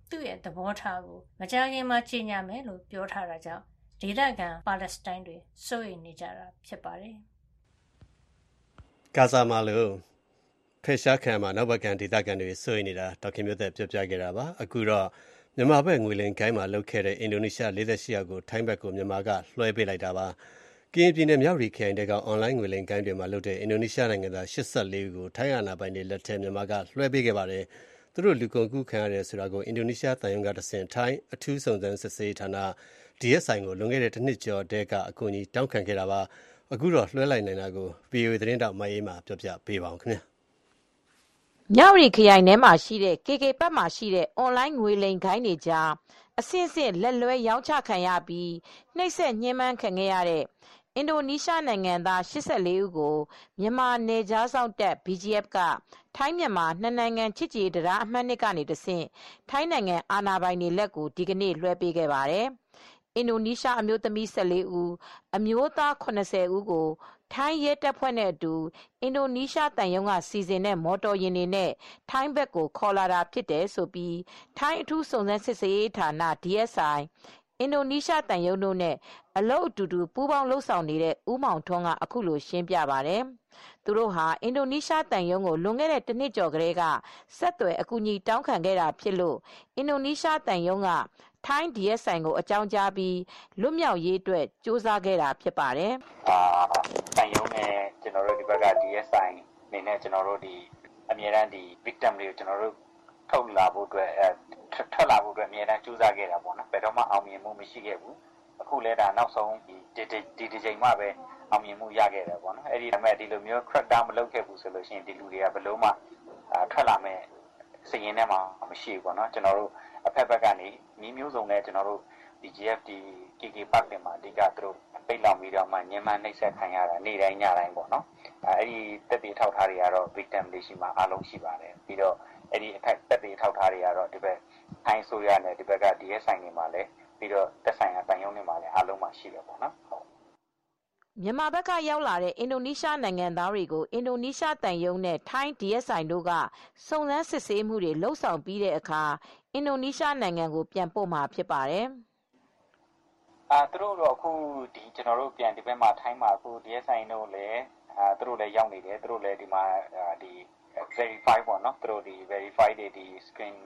သူ့ရဲ့သဘောထားကိုမကြာခင်မှာကြေညာမယ်လို့ပြောထားတာကြောင့်ဒေသခံပါလက်စတိုင်းတွေစိုးရိမ်နေကြတာဖြစ်ပါတယ်။ဂါဇာမှာလို့ဖက်ရှားခံမှာနောက်ဘက်ကန်ဒေသခံတွေစိုးရိမ်နေတာဒေါက်ခင်မျိုးသက်ပြောပြခဲ့တာပါ။အခုတော့မြန်မာဘက်ငွေလိမ်ကိုင်းမှာလုပ်ခဲ့တဲ့အင်ဒိုနီးရှား48ယောက်ကိုထိုင်းဘက်ကိုမြန်မာကလွှဲပေးလိုက်တာပါ။ကရင်ပြည်နယ်မြောက်ရီခရိုင်ကအွန်လိုင်းငွေလိမ်ကိုင်းတွေမှာလုပ်တဲ့အင်ဒိုနီးရှားနိုင်ငံသား84ဦးကိုထိုင်းအာဏာပိုင်တွေလက်ထက်မြန်မာကလွှဲပေးခဲ့ပါတယ်။သူတို့လူကုန်ကူးခံရတယ်ဆိုတာကိုအင်ဒိုနီးရှားတန်ယုံကတဆင့်ထိုင်းအထူးစုံစမ်းစစ်ဆေးဌာန DSI ကိုလွန်ခဲ့တဲ့တစ်နှစ်ကျော်တည်းကအကူအညီတောင်းခံခဲ့တာပါ။အခုတော့လွှဲလိုက်နိုင်တာကို VOA သတင်းတောက်မအေးမှာပြောပြပေးပါဦးခင်ဗျာ။မြောက်ရီခရိုင်ထဲမှာရှိတဲ့ KK ပတ်မှာရှိတဲ့အွန်လိုင်းငွေလိမ်ဂိုဏ်းတွေကြားအဆင့်ဆင့်လက်လွဲရောင်းချခံရပြီးနှိပ်စက်ညှဉ်းပန်းခံခဲ့ရတဲ့အင်ဒိုနီးရှားနိုင်ငံသား84ဦးကိုမြန်မာနယ်ခြားစောင့်တပ် BGF ကထိုင်းမြန်မာနှစ်နိုင်ငံချစ်ကြည်ရေးတံတားအမှတ် 2 ကနေတဆင့်ထိုင်းနိုင်ငံအာဏာပိုင်တွေလက်ကိုဒီကနေ့လွှဲပေးခဲ့ပါတယ်။အင်ဒိုနီးရှားအမျိုးသမီး14ဦးအမျိုးသား80ဦးကိုထိုင်းရဲတပ်ဖွဲ့နဲ့အတူအင်ဒိုနီးရှားတန်ယုံကစီစဉ်တဲ့မော်တော်ယာဉ်တွေနဲ့ထိုင်းဘက်ကိုခေါ်လာတာဖြစ်တယ်ဆိုပြီးထိုင်းအထူးစုံစမ်းစစ်ဆေးရေးဌာန DSI အင်ဒိုနီးရှားတန်ယုံတို့နဲ့အလုပ်အတူတူပူးပေါင်းလှုပ်ဆောင်နေတဲ့ဦးမောင်ထွန်းကအခုလိုရှင်းပြပါတယ်။သူတို့ဟာအင်ဒိုနီးရှားတန်ယုံကိုလွန်ခဲ့တဲ့တစ်နှစ်ကျော်ကလေးကဆက်သွယ်အကူအညီတောင်းခံခဲ့တာဖြစ်လို့အင်ဒိုနီးရှားတန်ယုံကထိုင်း DSI ကိုအကြောင်းကြားပြီးလွတ်မြောက်ရေးအတွက်စ조사ခဲ့တာဖြစ်ပါတယ်။တန်ယုံနဲ့ကျွန်တော်တို့ဒီဘက်က DSI နေနဲ့ကျွန်တော်တို့ဒီအမြဲတမ်းဒီ victim တွေကိုကျွန်တော်တို့ထုတ်လာဖို့အတွက်ထွက်လာဖို့အတွက်အမြဲတမ်းစ조사ခဲ့တာပေါ့နော်။ဘယ်တော့မှအောင်မြင်မှုမရှိခဲ့ဘူး။အခုလဲဒါနောက်ဆုံးဒီချိန်မှပဲအောင်မြင်မှုရခဲ့တယ်ပေါ့နော်။အဲ့ဒီမဲ့ဒီလိုမျိုး crack down မလုပ်ခဲ့ဘူးဆိုလို့ရှိရင်ဒီလူတွေကဘယ်လို့မှထွက်လာမဲ့စရင်ထဲမှာမရှိဘူးပေါ့နော်။ကျွန်တော်တို့အဖက်ဘက်ကနေနီးမျိုးစုံနဲ့ကျွန်တော်တို့ BGF ဒီ KK Park တွေမှာအဓိကသူတို့ပိတ်လောက်ပြီးတော့မှညှဉ်းပန်းနှိပ်စက်ခံရတာနေ့တိုင်းညတိုင်းပေါ့နော်အဲ့ဒီတက်တေထောက်ထားတွေကတော့ victim တွေရှိမှာအားလုံးရှိပါတယ်ပြီးတော့အဲ့ဒီအထက်တက်တေထောက်ထားတွေကတော့ဒီဘက်ထိုင်းဆိုရနဲ့ဒီဘက်က DSI တွေမှာလည်းပြီးတော့တက်ဆိုင်ရာတန်ယုံတွေမှာလည်းအားလုံးမှာရှိတယ်ပေါ့နော်မြန်မာဘက်ကရောက်လာတဲ့အင်ဒိုနီးရှားနိုင်ငံသားတွေကိုအင်ဒိုနီးရှားတန်ယုံနဲ့ထိုင်း DSI တို့ကစုံစမ်းစစ်ဆေးမှုတွေလှုပ်ဆောင်ပြီးတဲ့အခါအင်ဒိုနီးရှားနိုင်ငံကိုပြန်ပို့မှာဖြစ်ပါတယ်သူတို့တော့အခုဒီကျွန်တော်တို့ပြန်ဒီဘက်မှာထိုင်းမှာအခု DSI တို့လည်းသူတို့လည်းရောက်နေတယ်သူတို့လည်းဒီမှာဒီ verify ပေါ့နော်သူတို့ဒီ verify တွေဒီ screen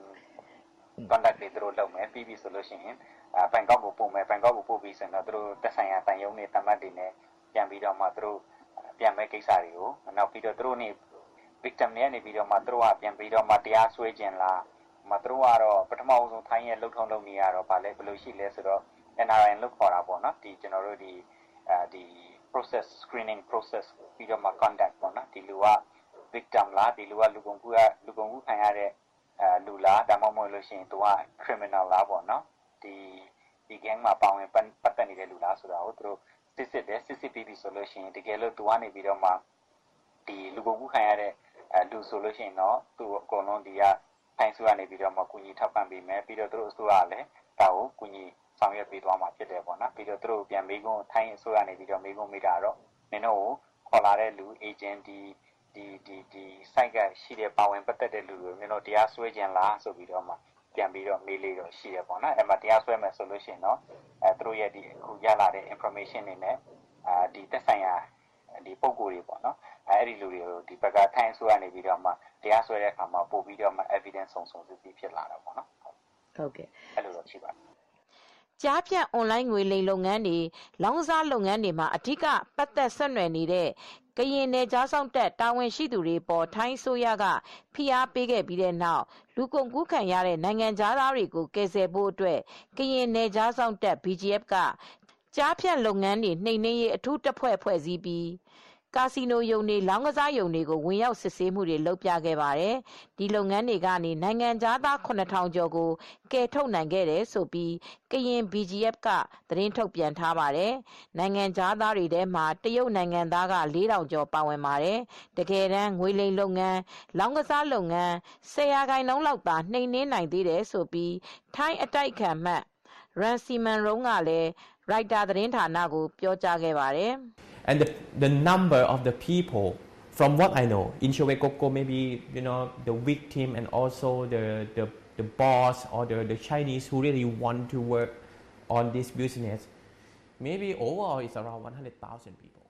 contact တွေသူတို့လုပ်မယ်ပြီးပြီဆိုလို့ရှိရင်ဘန်ကောက်ကိုပို့မယ်ဘန်ကောက်ကိုပို့ပြီးဆိုတော့သူတို့တက်ဆိုင်ရာတန်ယုံတွေတမတ်တွေနဲ့ပြန်ပြီးတော့မှသူတို့ပြန်မဲ့ကိစ္စတွေကိုနောက်ပြီးတော့သူတို့နေ victim တွေကနေပြီးတော့မှသူတို့ကပြန်ပြီးတော့မှတရားစွဲခြင်းလားမသူတို့ကတော့ပထမဆုံးထိုင်းရဲ့လှုပ်ထုံးလုပ်နေရတော့ဗာလဲဘယ်လိုရှိလဲဆိုတော့ NRI လို့ခေါ်တာပေါ့နော်ဒီကျွန်တော်တို့ဒီ process screening process ပြီးတော့မှ contact ပေါ့နော်ဒီလူက victim လားဒီလူကလူကုန်ကူးခံရတဲ့လူလားဒါမှမဟုတ်လို့ရှိရင်သူက criminal လားပေါ့နော်ဒီ gang မှာပါဝင်ပတ်သက်နေတဲ့လူလားဆိုတာကိုသူတို့စစ်တယ်စစ်ပြီးပြီဆိုလို့ရှိရင်တကယ်လို့သူကနေပြီးတော့မှဒီလူကုန်ကူးခံရတဲ့လူဆိုလို့ရှိရင်တော့သူအကုန်လုံးဒီကထိုင်းစုကနေပြီးတော့မှကုညီထောက်ပံ့ပေးမယ်ပြီးတော့သူတို့အစိုးရကလည်းဒါကိုကုညီဆောင်ရွက်ပေးသွားမှာဖြစ်တယ်ပေါ့နော်ပြီးတော့သူတို့ပြန်မေးခွန်းထိုင်းအစိုးရနေပြီးတော့မေးခွန်းမေးတာတော့နင်တို့ကိုခေါ်လာတဲ့လူ agent ဒီ site ကရှိတဲ့ပါဝင်ပတ်သက်တဲ့လူတွေနင်တို့တရားစွဲခြင်းလားဆိုပြီးတော့မှပြန်ပြီးတော့မေးလေးတော့ရှိတယ်ပေါ့နော်အဲ့မှာတရားစွဲမယ်ဆိုလို့ရှိရင်တော့သူတို့ရဲ့ဒီအခုရလာတဲ့ information တွေနဲ့ဒီသက်ဆိုင်ရာဒီပုံကိုယ်တွေပေါ့နော်အဲ့ဒီလူတွေကိုဒီဘက်ကထိုင်းအစိုးရနေပြီးတော့မှတရားစွဲတဲ့အခါမှာပို့ပြီးတော့မှ evidence စုံစစ်ပြီးဖြစ်လာတာပေါ့နော်ဟုတ်ကဲ့အဲ့လိုတော့ရှိပါတယ်ကြားဖြတ်အွန်လိုင်းငွေလိမ်လုပ်ငန်းတွေလောင်းစားလုပ်ငန်းတွေမှာအထူးပတ်သက်ဆက်နွယ်နေတဲ့ကရင်နယ်ကြားဆောင်တက်တာဝန်ရှိသူတွေပေါ်ထိုင်းဆိုရကဖိအားပေးခဲ့ပြီးတဲ့နောက်လူကုန်ကူးခံရတဲ့နိုင်ငံသားတွေကိုကယ်ဆယ်ဖို့အတွက်ကရင်နယ်ကြားဆောင်တက် BGF ကကြားဖြတ်လုပ်ငန်းတွေနှိမ်နင်းရေးအထူးတပ်ဖွဲ့စည်းပြီးကာစီနိုယုံတွေလောင်းကစားယုံတွေကိုဝင်ရောက်စစ်ဆေးမှုတွေလုပ်ပြခဲ့ပါတယ်။ဒီလုပ်ငန်းတွေကနေနိုင်ငံသား9000ကျော်ကိုကယ်ထုတ်နိုင်ခဲ့တယ်ဆိုပြီးကရင် BGF ကသတင်းထုတ်ပြန်ထားပါတယ်။နိုင်ငံသားတွေထဲမှာတရုတ်နိုင်ငံသားက4000ကျော်ပါဝင်ပါတယ်။တကယ်တမ်းငွေလိမ်လုပ်ငန်းလောင်းကစားလုပ်ငန်း10%လောက်သာနှိမ်နင်းနိုင်သေးတယ်ဆိုပြီးထိုင်းအတိုက်ခံမှတ်ရန်စီမန်ရုံးကလည်းရိုက်တာသတင်းဌာနကိုပြောကြားခဲ့ပါတယ်။ And the number of the people, from what I know, in Chowekoko, maybe the victim and also the boss or the Chinese who really want to work on this business, maybe overall it's around 100,000 people.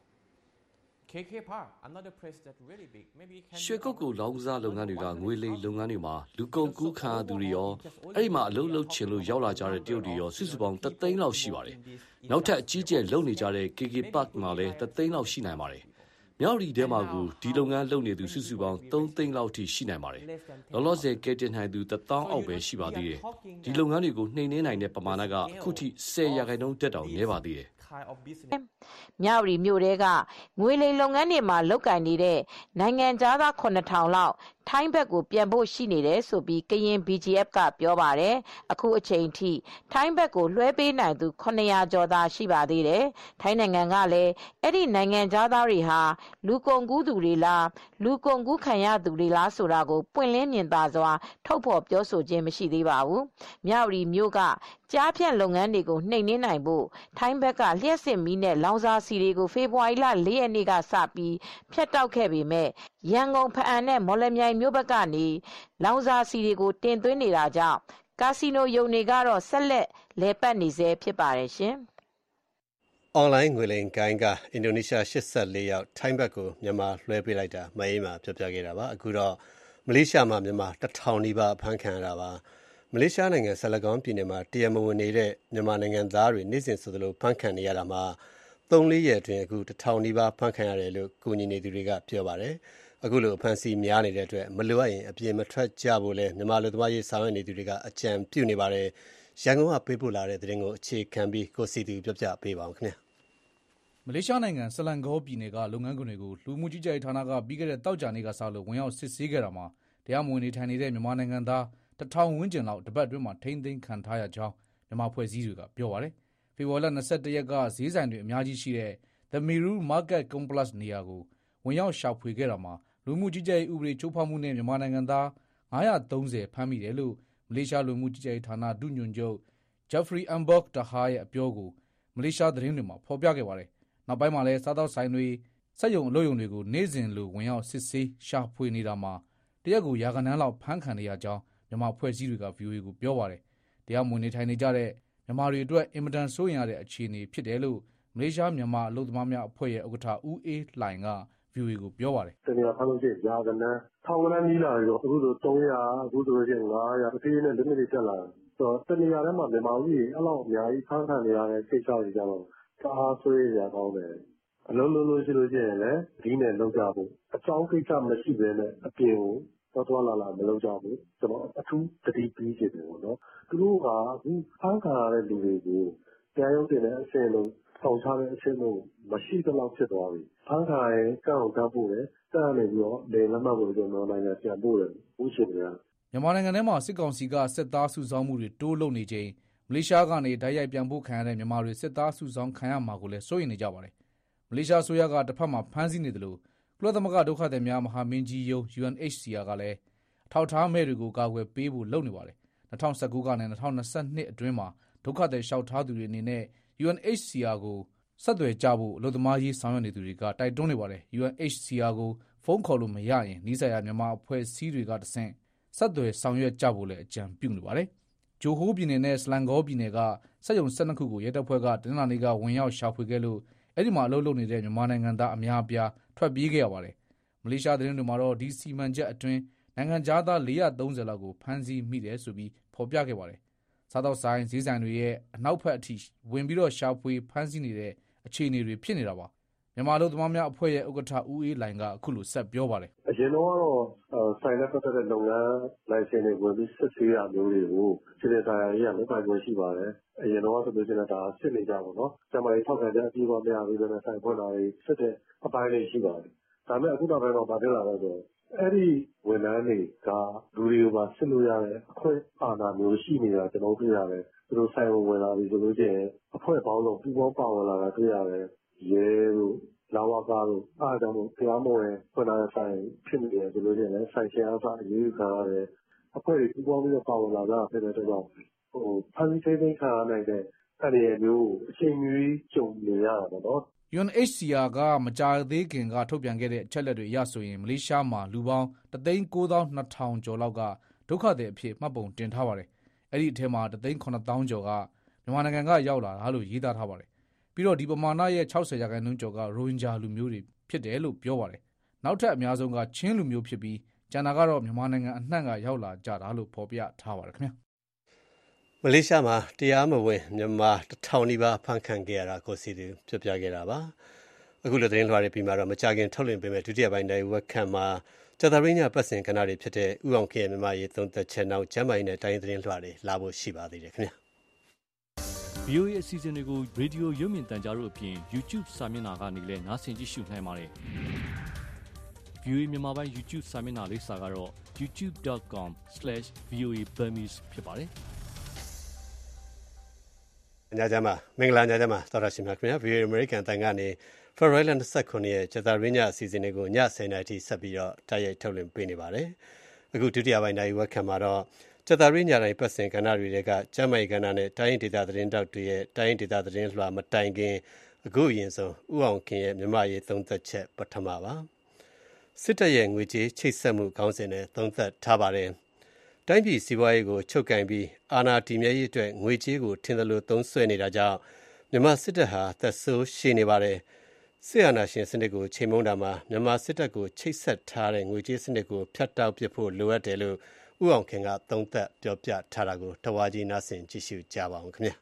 KK Park, another place that's really big. Maybe it can ရွှေကုတ်ကိုလောင်ကစားလုပ်ငန်းတွေကငွေလိမ်လုပ်ငန်းတွေမှာလူကုန်ကူးခံရသူတွေရောအဲ့ဒီမှာအလုပ်လုပ်ချင်လို့ရောက်လာကြတဲ့တရုတ်တွေရောစုစုပေါင်း3သိန်းလောက်ရှိပါတယ်။နောက်ထပ်အကြီးကျယ်လုပ်နေကြတဲ့ KK Park မှာလည်း3သိန်းလောက်ရှိနိုင်ပါတယ်။မြောက်ရီထဲမှာကိုဒီလုပ်ငန်းလုပ်နေသူစုစုပေါင်း3သိန်းလောက်ထိရှိနိုင်ပါတယ်။လောလောဆယ်ကဲတင်နိုင်သူ1000အောက်ပဲရှိပါသေးတယ်။ဒီလုပ်ငန်းတွေကိုနှိမ်နှင်းနိုင်တဲ့ပမာဏကအခုထိ10%တက်တောင်နည်းပါသေးတယ်။မြောက်ရီမြို့တဲကငွေလိမ်လုပ်ငန်းတွေမှာလုပ်ကင်နေတဲ့နိုင်ငံသား9000လောက်ထိုင်းဘက်ကိုပြန်ဖို့ရှိနေတယ်ဆိုပြီးကရင် BGF ကပြောပါတယ်အခုအချိန်ထိထိုင်းဘက်ကိုလွှဲပေးနိုင်သူ900ကျော်သာရှိပါသေးတယ်ထိုင်းနိုင်ငံကလည်းအဲ့ဒီနိုင်ငံသားတွေဟာလူကုန်ကူးသူတွေလားလူကုန်ကူးခံရသူတွေလားဆိုတာကိုပွင့်လင်းမြင်သာစွာထုတ်ဖော်ပြောဆိုခြင်းမရှိသေးပါဘူးမြောက်ရီမြို့ကကြားဖြတ်လုပ်ငန်းတွေကိုနှိမ်နင်းနိုင်ဖို့ထိုင်းဘက်ကလျှက်စစ်မီးနဲ့လောင်စာဆီတွေကိုဖေဖော်ဝါရီလ4ရက်နေ့ကစပြီးဖျက်တောက်ခဲ့ပေမဲ့ရန်ကုန်ဖအံနဲ့မော်လမြိုင်မြို့ဘက်ကနေလောင်စာဆီတွေကိုတင်သွင်းနေတာကြောင့်ကာစီနိုရုံတွေကတော့ဆက်လက်လဲပတ်နေဆဲဖြစ်ပါတယ်ရှင်။ Online ငွေလိမ်ဂိုင်းကအင်ဒိုနီးရှား84ယောက်ထိုင်းဘက်ကိုမြန်မာလွှဲပေးလိုက်တာမအေးမှာပြောပြခဲ့တာပါအခုတော့မလေးရှားမှာမြန်မာ1000နီးပါးဖမ်းခံရတာပါမလေးရှားနိုင်ငံဆလကောင်းပြည်နယ်မှာတရားမဝင်နေတဲ့မြန်မာနိုင်ငံသားတွေနေ့စဉ်ဆိုသလိုဖမ်းခံနေရတာမှာ3-4ရက်အတွင်းအခု1000နီးပါးဖမ်းခံရတယ်လို့ကူညီနေသူတွေကပြောပါတယ်အခုလိုဖမ်းဆီးများနေတဲ့အတွက်မလိုအပ်ရင်အပြင်မထွက်ကြဖို့လဲမြန်မာလူသမားရေးဆောင်ရွက်နေသူတွေကအကြံပြုနေပါတယ်ရန်ကုန်ကပေးပို့လာတဲ့သတင်းကိုအခြေခံပြီးကိုစီသူပြောပြပေးပါဦးခင်ဗျာမလေးရှားနိုင်ငံဆလန်ဂေါပြည်နယ်ကလုပ်ငန်းခွင်တွေကိုလူမှုကြီးကြပ်ရေးဌာနကပြီးခဲ့တဲ့တောက်ကြနေ့ကစလို့ဝင်ရောက်စစ်ဆေးခဲ့တာမှာတရားမဝင်နေထိုင်နေတဲ့မြန်မာနိုင်ငံသား1000ဝန်းကျင်လောက်တပတ်အတွင်းမှာထိန်းသိမ်းခံထားရကြောင်းမြန်မာဖွဲ့စည်းတွေကပြောပါတယ်ဖေဖော်ဝါရီလ21ရက်ကဈေးဆိုင်တွေအများကြီးရှိတဲ့ The Meru Market Complex နေရာကိုဝင်ရောက်ရှာဖွေခဲ့တာမှာလူမှုကြီးကြပ်ရေးဥပဒေချိုးဖောက်မှုနဲ့မြန်မာနိုင်ငံသား930ဖမ်းမိတယ်လို့မလေးရှားလူမှုကြီးကြပ်ရေးဌာနဒုညွှန်ချုပ် Jeffrey Ambok Taha ရဲ့အပြောကိုမလေးရှားသတင်းတွေမှာဖော်ပြခဲ့ပါတယ်နောက်ပိုင်းမှာလည်းစားသောက်ဆိုင်တွေစက်ရုံအလုပ်ရုံတွေကိုနေ့စဉ်လိုဝင်ရောက်စစ်ဆေးရှာဖွေနေတာမှာတရက်ကိုရာဂဏန်းလောက်ဖမ်းခံနေရကြောင်းမြန်မာဖွဲ့စည်းတွေက VOA ကိုပြောပါတယ်တရားမဝင်နေထိုင်နေကြတဲ့မြန်မာတွေအတွက်အင်မတန်စိုးရိမ်ရတဲ့အခြေအနေဖြစ်တယ်လို့မလေးရှားမြန်မာအလုပ်သမားများအဖွဲ့ရဲ့ဥက္ကဋ္ဌဦးအေးလှိုင်က VOA ကိုပြောပါတယ်တနေရာဖမ်းလို့ရှိရင်ရာကနန်းထောင်ကနန်းကြီးလာပြီးတော့အခုဆို300အခုဆိုရင်900တစ်ပြေးနဲ့လက်နက်တွေတက်လာတယ်ဆိုတော့တနေရာထဲမှာမြန်မာဦးကြီးအဲ့လောက်အများကြီးဖမ်းခံနေရတဲ့ကိစ္စတွေကြတော့တအားဆွေးရကောင်းတယ်အလုံးလုံးလို့ရှိလို့ရှိရင်လည်းဒီနဲ့လောက်ကြဖို့အကြောင်းကိစ္စမရှိဘဲနဲ့အပြင်ကိုတော့လာမလုပ်ကြဘူးကျွန်တော်အထူးတတိပြီးဖြစ်တယ်ပေါ့နော်သူတို့ကအခုဖမ်းခံရတဲ့လူတွေကိုတရားရုံးတင်တဲ့အဆင့်လို့ဆောင်ချတဲ့အဆင့်လို့မရှိသလောက်ဖြစ်သွားပြီဖမ်းခံရင်ကောက်တတ်ဖို့လေတက်နေပြီးတော့လေလက်မှတ်ကိုကျွန်တော်နိုင်ငံပြန်ပို့တယ်ဘူးရှင်ဗျာမြန်မာနိုင်ငံထဲမှာစစ်ကောင်စီကစစ်သားစုဆောင်းမှုတွေတိုးလုပ်နေချိန်မလေးရှားကနေတိုက်ရိုက်ပြန်ပို့ခံရတဲ့မြန်မာတွေစစ်သားစုဆောင်းခံရမှာကိုလည်းစိုးရိမ်နေကြပါတယ်မလေးရှားဆိုရကတစ်ဖက်မှာဖမ်းဆီးနေတယ်လို့ကုလသမဂ္ဂဒုက္ခသည်များမဟာမင်းကြီးရုံး UNHCR ကလည်းအထောက်ထားမဲ့တွေကိုကာကွယ်ပေးဖို့လုပ်နေပါတယ်2019ကနေ2022အတွင်းမှာဒုက္ခသည်လျှောက်ထားသူတွေအနေနဲ့ UNHCR ကိုဆက်သွယ်ကြဖို့အလုပ်သမားရေးဆောင်ရွက်နေသူတွေကတိုက်တွန်းနေပါတယ် UNHCR ကိုဖုန်းခေါ်လို့မရရင်နှီးစပ်ရာမြန်မာအဖွဲ့အစည်းတွေကတဆင့်ဆက်သွယ်ဆောင်ရွက်ကြဖို့လည်းအကြံပြုနေပါတယ်ဂျိုဟိုးပြည်နယ်နဲ့ဆလန်ဂေါပြည်နယ်ကစက်ရုံ12ခုကိုရဲတပ်ဖွဲ့ကတနင်္လာနေ့ကဝင်ရောက်ရှာဖွေခဲ့လို့အဲ့ဒီမှာအလုပ်လုပ်နေတဲ့မြန်မာနိုင်ငံသားအများအပြားထွက်ပြေးခဲ့ရပါတယ်မလေးရှားသတင်းတွေမှာတော့ဒီစီမံချက်အတွင်းနိုင်ငံသား430လောက်ကိုဖမ်းဆီးမိတယ်ဆိုပြီးဖော်ပြခဲ့ပါတယ်စားတော့ဆိုင်ဈေးဆိုင်တွေရဲ့အနောက်ဘက်အထိဝင်ပြီးတော့ရှာဖွေဖမ်းဆီးနေတဲ့အခြေအနေတွေဖြစ်နေတာပါမြန်မာလူသမားများအဖွဲ့ရဲ့ဥက္ကဋ္ဌဦးအေးလှိုင်ကအခုလိုဆက်ပြောပါတယ်အရင်တော့ဆိုင်နဲ့ပတ်သက်တဲ့လုပ်ငန်းလိုင်စင်တွေဝင်ပြီးစစ်ဆေးရမျိုးတွေကိုစစ်တဲ့တရားရေးကလုပ်ပိုင်ခွင့်ရှိပါတယ်အရင်တော့ဆိုလို့ရှိရင်ဒါစစ်နေကြပါတော့ကျမကြီးထောက်ခံကြအပြည့်အဝမရသေးတဲ့ဆိုင်ဖွင့်တာတွေစစ်တဲ့အပိုင်းလေးရှိပါတယ်ဒါပေမဲ့အခုနောက်ပိုင်းတော့ဗာဖြစ်လာတော့အဲ့ဒီဝန်ထမ်းတွေကလူတွေကိုပါစစ်လို့ရတဲ့အခွင့်အာဏာမျိုးရှိနေတာကျွန်တော်တွေ့ရတယ်သူတို့ဆိုင်ဝင်လာပြီဆိုလို့ရှိရင်အဖွဲ့ပေါင်းလုံးပူးပေါင်းပါဝင်လာတာတွေ့ရတယ်ရဲတို့လာဝကာတို့အားကြောင့်တရားမဝင်ဖွင့်လာတဲ့ဆိုင်ဖြစ်နေတယ်ဆိုလို့ရှိရင်လည်းဆိုင်ရှင်အားအရေးယူခံရတယ်အဖွဲ့တွေပူးပေါင်းပြီးတော့ပါဝင်လာတာဖြစ်တဲ့အတွက်ကြောင့်ဖန်ဆီးသိမ်းခံရနိုင်တဲ့အဲ့ဒီမျိုးအချိန်ကြီးကြုံနေရတာပေါ့နော် UNHCR ကမကြာသေးခင်ကထုတ်ပြန်ခဲ့တဲ့အချက်လက်တွေအရဆိုရင်မလေးရှားမှာလူပေါင်း192,000ကျော်လောက်ကဒုက္ခသည်အဖြစ်မှတ်ပုံတင်ထားပါတယ်။အဲ့ဒီအထဲမှာ1,900,000 ကျော်ကမြန်မာနိုင်ငံကရောက်လာတာလို့ရေးသားထားပါတယ်။ပြီးတော့ဒီပမာဏရဲ့60% ကျော်ကရိုဟင်ဂျာလူမျိုးတွေဖြစ်တယ်လို့ပြောပါတယ်။နောက်ထပ်အများဆုံးကချင်းလူမျိုးဖြစ်ပြီးကျန်တာကတော့မြန်မာနိုင်ငံအနှံ့ကရောက်လာကြတာလို့ဖော်ပြထားပါတယ်ခင်ဗျာ။မလေးရှားမှာတရားမဝင်မြန်မာ1000နီးပါးဖမ်းခံခဲ့ရတာကိုစီသူပြပြခဲ့တာပါ။အခုလိုသတင်းလွှာတွေပြီးမှတော့မကြခင်ထုတ်လွှင့်ပေးမဲ့ဒုတိယပိုင်းနိုင်ဝက်ခန့်မှာကျသရိညာပတ်စင်ကဏ္ဍတွေဖြစ်တဲ့ဥအောင်ခေမြန်မာရေးသုံးသက်ချက်နောက်ကျမ်းမာရေးနဲ့တိုင်းသတင်းလွှာတွေလာဖို့ရှိပါသေးတယ်ခင်ဗျာ။ VOA အစီအစဉ်တွေကို Radio ရုပ်မြင်သံကြားတို့အပြင် YouTube စာမျက်နှာကနေလည်းနားဆင်ကြည့်ရှုနိုင်ပါတယ်။ VOA မြန်မာပိုင်း YouTube စာမျက်နှာလိပ်စာကတော့ youtube.com/VOA Burmese ဖြစ်ပါတယ်။ညကြမှာမင်္ဂလာညကြမှာတော်ရရှိမြခင်ဗျာ VOA American တန်ကနေ February 29ရက်ကျသရိညာအစီအစဉ်တွေကိုည10:00နာရီထိဆက်ပြီးတော့တိုက်ရိုက်ထုတ်လွှင့်ပေးနေပါတယ်။အခုဒုတိယပိုင်းနိုင်ဝက်ခန့်မှာတော့ကျသရိညာတိုင်းပတ်စင်ကဏ္ဍတွေကကျမ်းမာရေးကဏ္ဍနဲ့တိုင်းဒေသသတင်းတောက်တွေရဲ့တိုင်းဒေသသတင်းလွှာမတိုင်ခင်အခုအရင်ဆုံးဥအောင်ခင်ရဲ့မြန်မာရေးသုံးသက်ချက်ပထမပါ။စစ်တပ်ရဲ့ငွေကြေးချိတ်ဆက်မှုခေါင်းစဉ်နဲ့သုံးသက်ထားပါတယ်။တိုင်းပြည်စီးပွားရေးကိုချုပ်ကင်ပြီးအာဏာတည်မြဲရေးအတွက်ငွေကြေးကိုထင်သလိုသုံးစွဲနေတာကြောင့်မြန်မာစစ်တပ်ဟာသက်ဆိုးရှိနေပါတယ်။စစ်အာဏာရှင်စနစ်ကိုချိန်မုံတာမှာမြန်မာစစ်တပ်ကိုချိတ်ဆက်ထားတဲ့ငွေကြေးစနစ်ကိုဖျက်တောက်ပစ်ဖို့လိုအပ်တယ်လို့ဥအောင်ခင်ကသုံးသက်ပြောပြထားတာကိုတဝါကြီးနားဆင်ကြည့်ရှုကြပါအောင်ခင်ဗျာ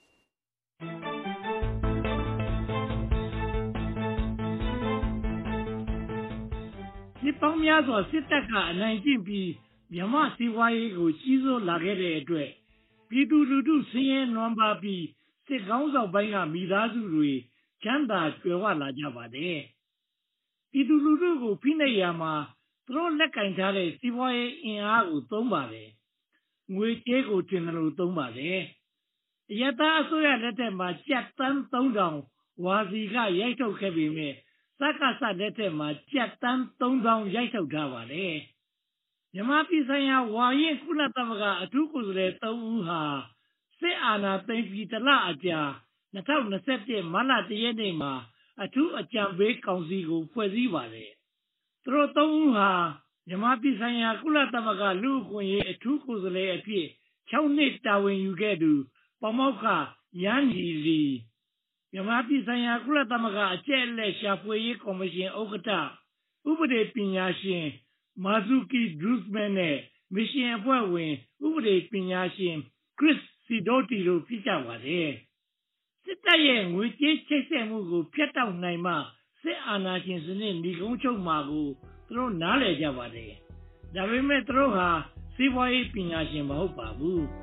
စစ်ပေါင်းများစွာစစ်တပ်ကအနိုင်ကျင့်ပြီးမြန်မာစီးပွားရေးကိုကြီးစိုးလာခဲ့တဲ့အတွက်ပြည်သူလူထုဆင်းရဲနွမ်းပါးပြီးစစ်ကောင်းဆောင်ပိုင်းကမိသားစုတွေချမ်းသာကြွယ်ဝလာကြပါတယ်။ပြည်သူလူထုကိုဖိနှိပ်ရမှာသူတို့လက်ကင်ထားတဲ့စီးပွားရေးအင်အားကိုသုံးပါတယ်။ငွေကြေးကိုတင်တယ်လို့သုံးပါတယ်။အယက်သားအစိုးရလက်ထက်မှာကျပ်တန်း3000ဝါစီကရိုက်ထုတ်ခဲ့ပေမဲ့စက္ကစလက်ထက်မှာကျပ်တန်း3000ရိုက်ထုတ်ထားပါတယ်။မြန်မာပြည်ဆိုင်ရာဝါရင်ကုလသမဂ္ဂအထူးကိုယ်စားလှယ်3ဦးဟာစစ်အာဏာသိမ်းပြီးတလအကြာ2021မတ်လ1ရက်နေ့မှာအထူးအကြံပေးကောင်စီကိုဖွဲ့စည်းပါတယ်။သူတို့3ဦးဟာမြန်မာပြည်ဆိုင်ရာကုလသမဂ္ဂလူ့အခွင့်အရေးအထူးကိုယ်စားလှယ်အဖြစ်6နှစ်တာဝန်ယူခဲ့သူပမောက္ခယန်းဂျီလီမြန်မာပြည်ဆိုင်ရာကုလသမဂ္ဂအကျက်အလက်ရှာဖွေရေးကော်မရှင်ဥက္ကဋ္ဌဥပဒေပညာရှင်မာဇူကီဒရုစ်မန်နဲ့မရှင်အဖွဲ့ဝင်ဥပဒေပညာရှင်ခရစ်စီဒိုတီတို့ဖြစ်ကြပါတယ်။စစ်တပ်ရဲ့ငွေကြေးချိတ်ဆက်မှုကိုဖျက်တောက်နိုင်မှစစ်အာဏာရှင်စနစ်ညီကုန်းချုပ်မှာကိုသူတို့နားလည်ကြပါတယ်။ဒါပေမဲ့သူတို့ဟာစီးပွားရေးပညာရှင်မဟုတ်ပါဘူး။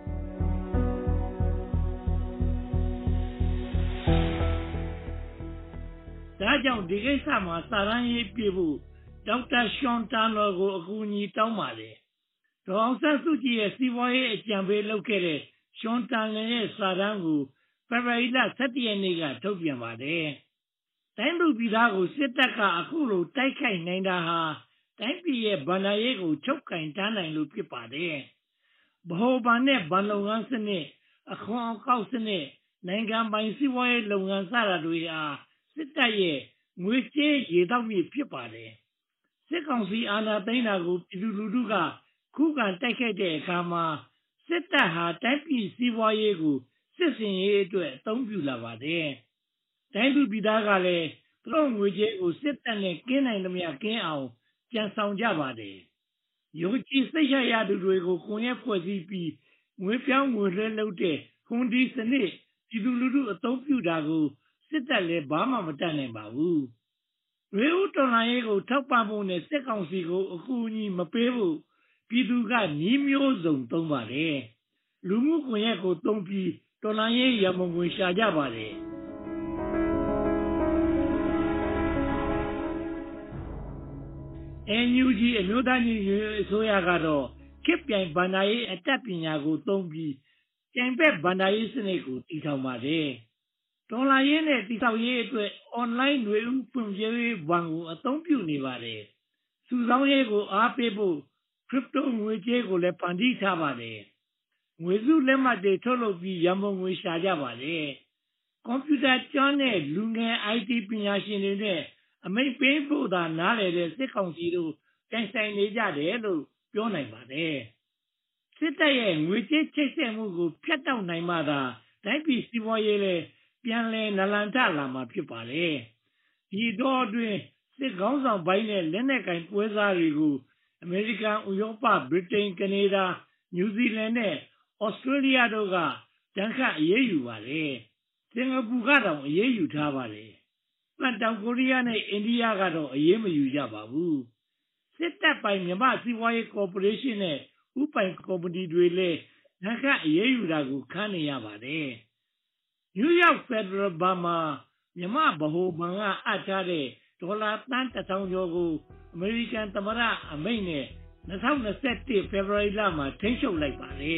ဒါကြောင့်ဒီကိစ္စမှာစာရန်ရေးပြဖို့ဒေါက်တာရှွန်တာနော်ကိုအကူအညီတောင်းပါတယ်။ဒေါအောင်ဆန်းစုကြည်ရဲ့စီးပွားရေးအကြံပေးလုပ်ခဲ့တဲ့ရှွန်တာနော်ရဲ့စာရန်ကိုဖေဖော်ဝါရီလ17ရက်နေ့ကထုတ်ပြန်ပါတယ်။တိုင်းလူပြည်သားကိုစစ်တပ်ကအခုလိုတိုက်ခိုက်နိုင်တာဟာတိုင်းပြည်ရဲ့ဗန္ဒာရေးကိုချုပ်ကင်ထားနိုင်လို့ဖြစ်ပါတယ်။ဗဟိုဘဏ်နဲ့ဗန်လုပ်ငန်းစနစ်အခွန်အကောက်စနစ်နိုင်ငံပိုင်စီးပွားရေးလုပ်ငန်းစတာတွေဟာစစ်တပ်ရဲ့ငွေကြေးရေတောက်မြစ်ဖြစ်ပါတယ်။စစ်ကောင်စီအာဏာသိမ်းတာကိုပြည်သူလူထုကခုခံတိုက်ခိုက်တဲ့အခါမှာစစ်တပ်ဟာတိုင်းပြည်စီးပွားရေးကိုစစ်စင်ရေးအတွက်အသုံးပြုလာပါတယ်။တိုင်းသူပြည်သားကလည်းသူတို့ငွေကြေးကိုစစ်တပ်နဲ့ကင်းနိုင်သမျှကင်းအောင်ကြံဆောင်ကြပါတယ်။ယုံကြည်စိတ်ချရသူတွေကိုကိုယ်ရဲ့ဖွဲ့စည်းပြီးငွေပြောင်းငွေလွှဲလုပ်တဲ့ဟွန်ဒီစနစ်ပြည်သူလူထုအသုံးပြုတာကိုစစ်တပ်လည်းဘာမှမတတ်နိုင်ပါဘူး။ရေဦးတော်လှန်ရေးကိုထောက်ပံ့ဖို့နဲ့စစ်ကောင်စီကိုအကူအညီမပေးဖို့ပြည်သူကနှီးမျိုးစုံသုံးပါတယ်။လူမှုကွန်ရက်ကိုသုံးပြီးတော်လှန်ရေးရမုံဝင်ရှာကြပါတယ်။ NUG အမျိုးသားညီညွတ်ရေးအစိုးရကတော့ခေတ်ပြိုင်ဗန္ဒာရေးအတတ်ပညာကိုသုံးပြီးပြိုင်ဘက်ဗန္ဒာရေးစနစ်ကိုတည်ထောင်ပါတယ်။ဒေါ်လာရင်းနဲ့တည်ဆောက်ရေးအတွက်အွန်လိုင်းຫນွေဥဖွံ့ဖြိုးရေးဘဏ်ကိုအသုံးပြုနေပါတယ်။စုဆောင်းရေးကိုအားပေးဖို့ခရစ်ပတိုငွေကြေးကိုလည်းဖန်တီးထားပါတယ်။ငွေစုလက်မှတ်တွေထုတ်လုပ်ပြီးရန်ပုံငွေရှာကြပါတယ်။ကွန်ပျူတာကျွမ်းတဲ့လူငယ် IT ပညာရှင်တွေနဲ့အမိတ်ပေးဖို့သာနားလည်တဲ့စစ်ကောင်စီတို့တိုင်ဆိုင်နေကြတယ်လို့ပြောနိုင်ပါတယ်စစ်တပ်ရဲ့ငွေကြေးချိတ်ဆက်မှုကိုဖျက်တောက်နိုင်မှသာတိုင်းပြည်စီးပွားရေးလည်းပြန်လည်နလန်ထလာမှာဖြစ်ပါလေဒီတော့အတွင်းစစ်ကောင်းဆောင်ပိုင်းနဲ့လက်နက်ကင်ပွဲစားတွေကိုအမေရိကန်ဥရောပဗြိတိန်ကနေဒါနယူးဇီလန်နဲ့ဩစတြေးလျတို့ကတန်ခတ်အရေးယူပါလေစင်ကာပူကတော့အရေးယူထားပါလေတောင်ကိုရီးယားနဲ့အိန္ဒိယကတော့အရေးမယူကြပါဘူးစစ်တပ်ပိုင်မြန်မာစီးပွားရေးကော်ပိုရေးရှင်းနဲ့ဥပိုင်ကုမ္ပဏီတွေလည်းတန်ခတ်အရေးယူတာကိုခံနေရပါတယ်နယူးယောက်ဖက်ဒရယ်ဘဏ်မှာမြန်မာဗဟိုဘဏ်ကအပ်ထားတဲ့ဒေါ်လာသန်း1000ကျော်ကိုအမေရိကန်သမ္မတအမိန့်နဲ့2021ဖေဖော်ဝါရီလမှာထိန်းချုပ်လိုက်ပါတယ်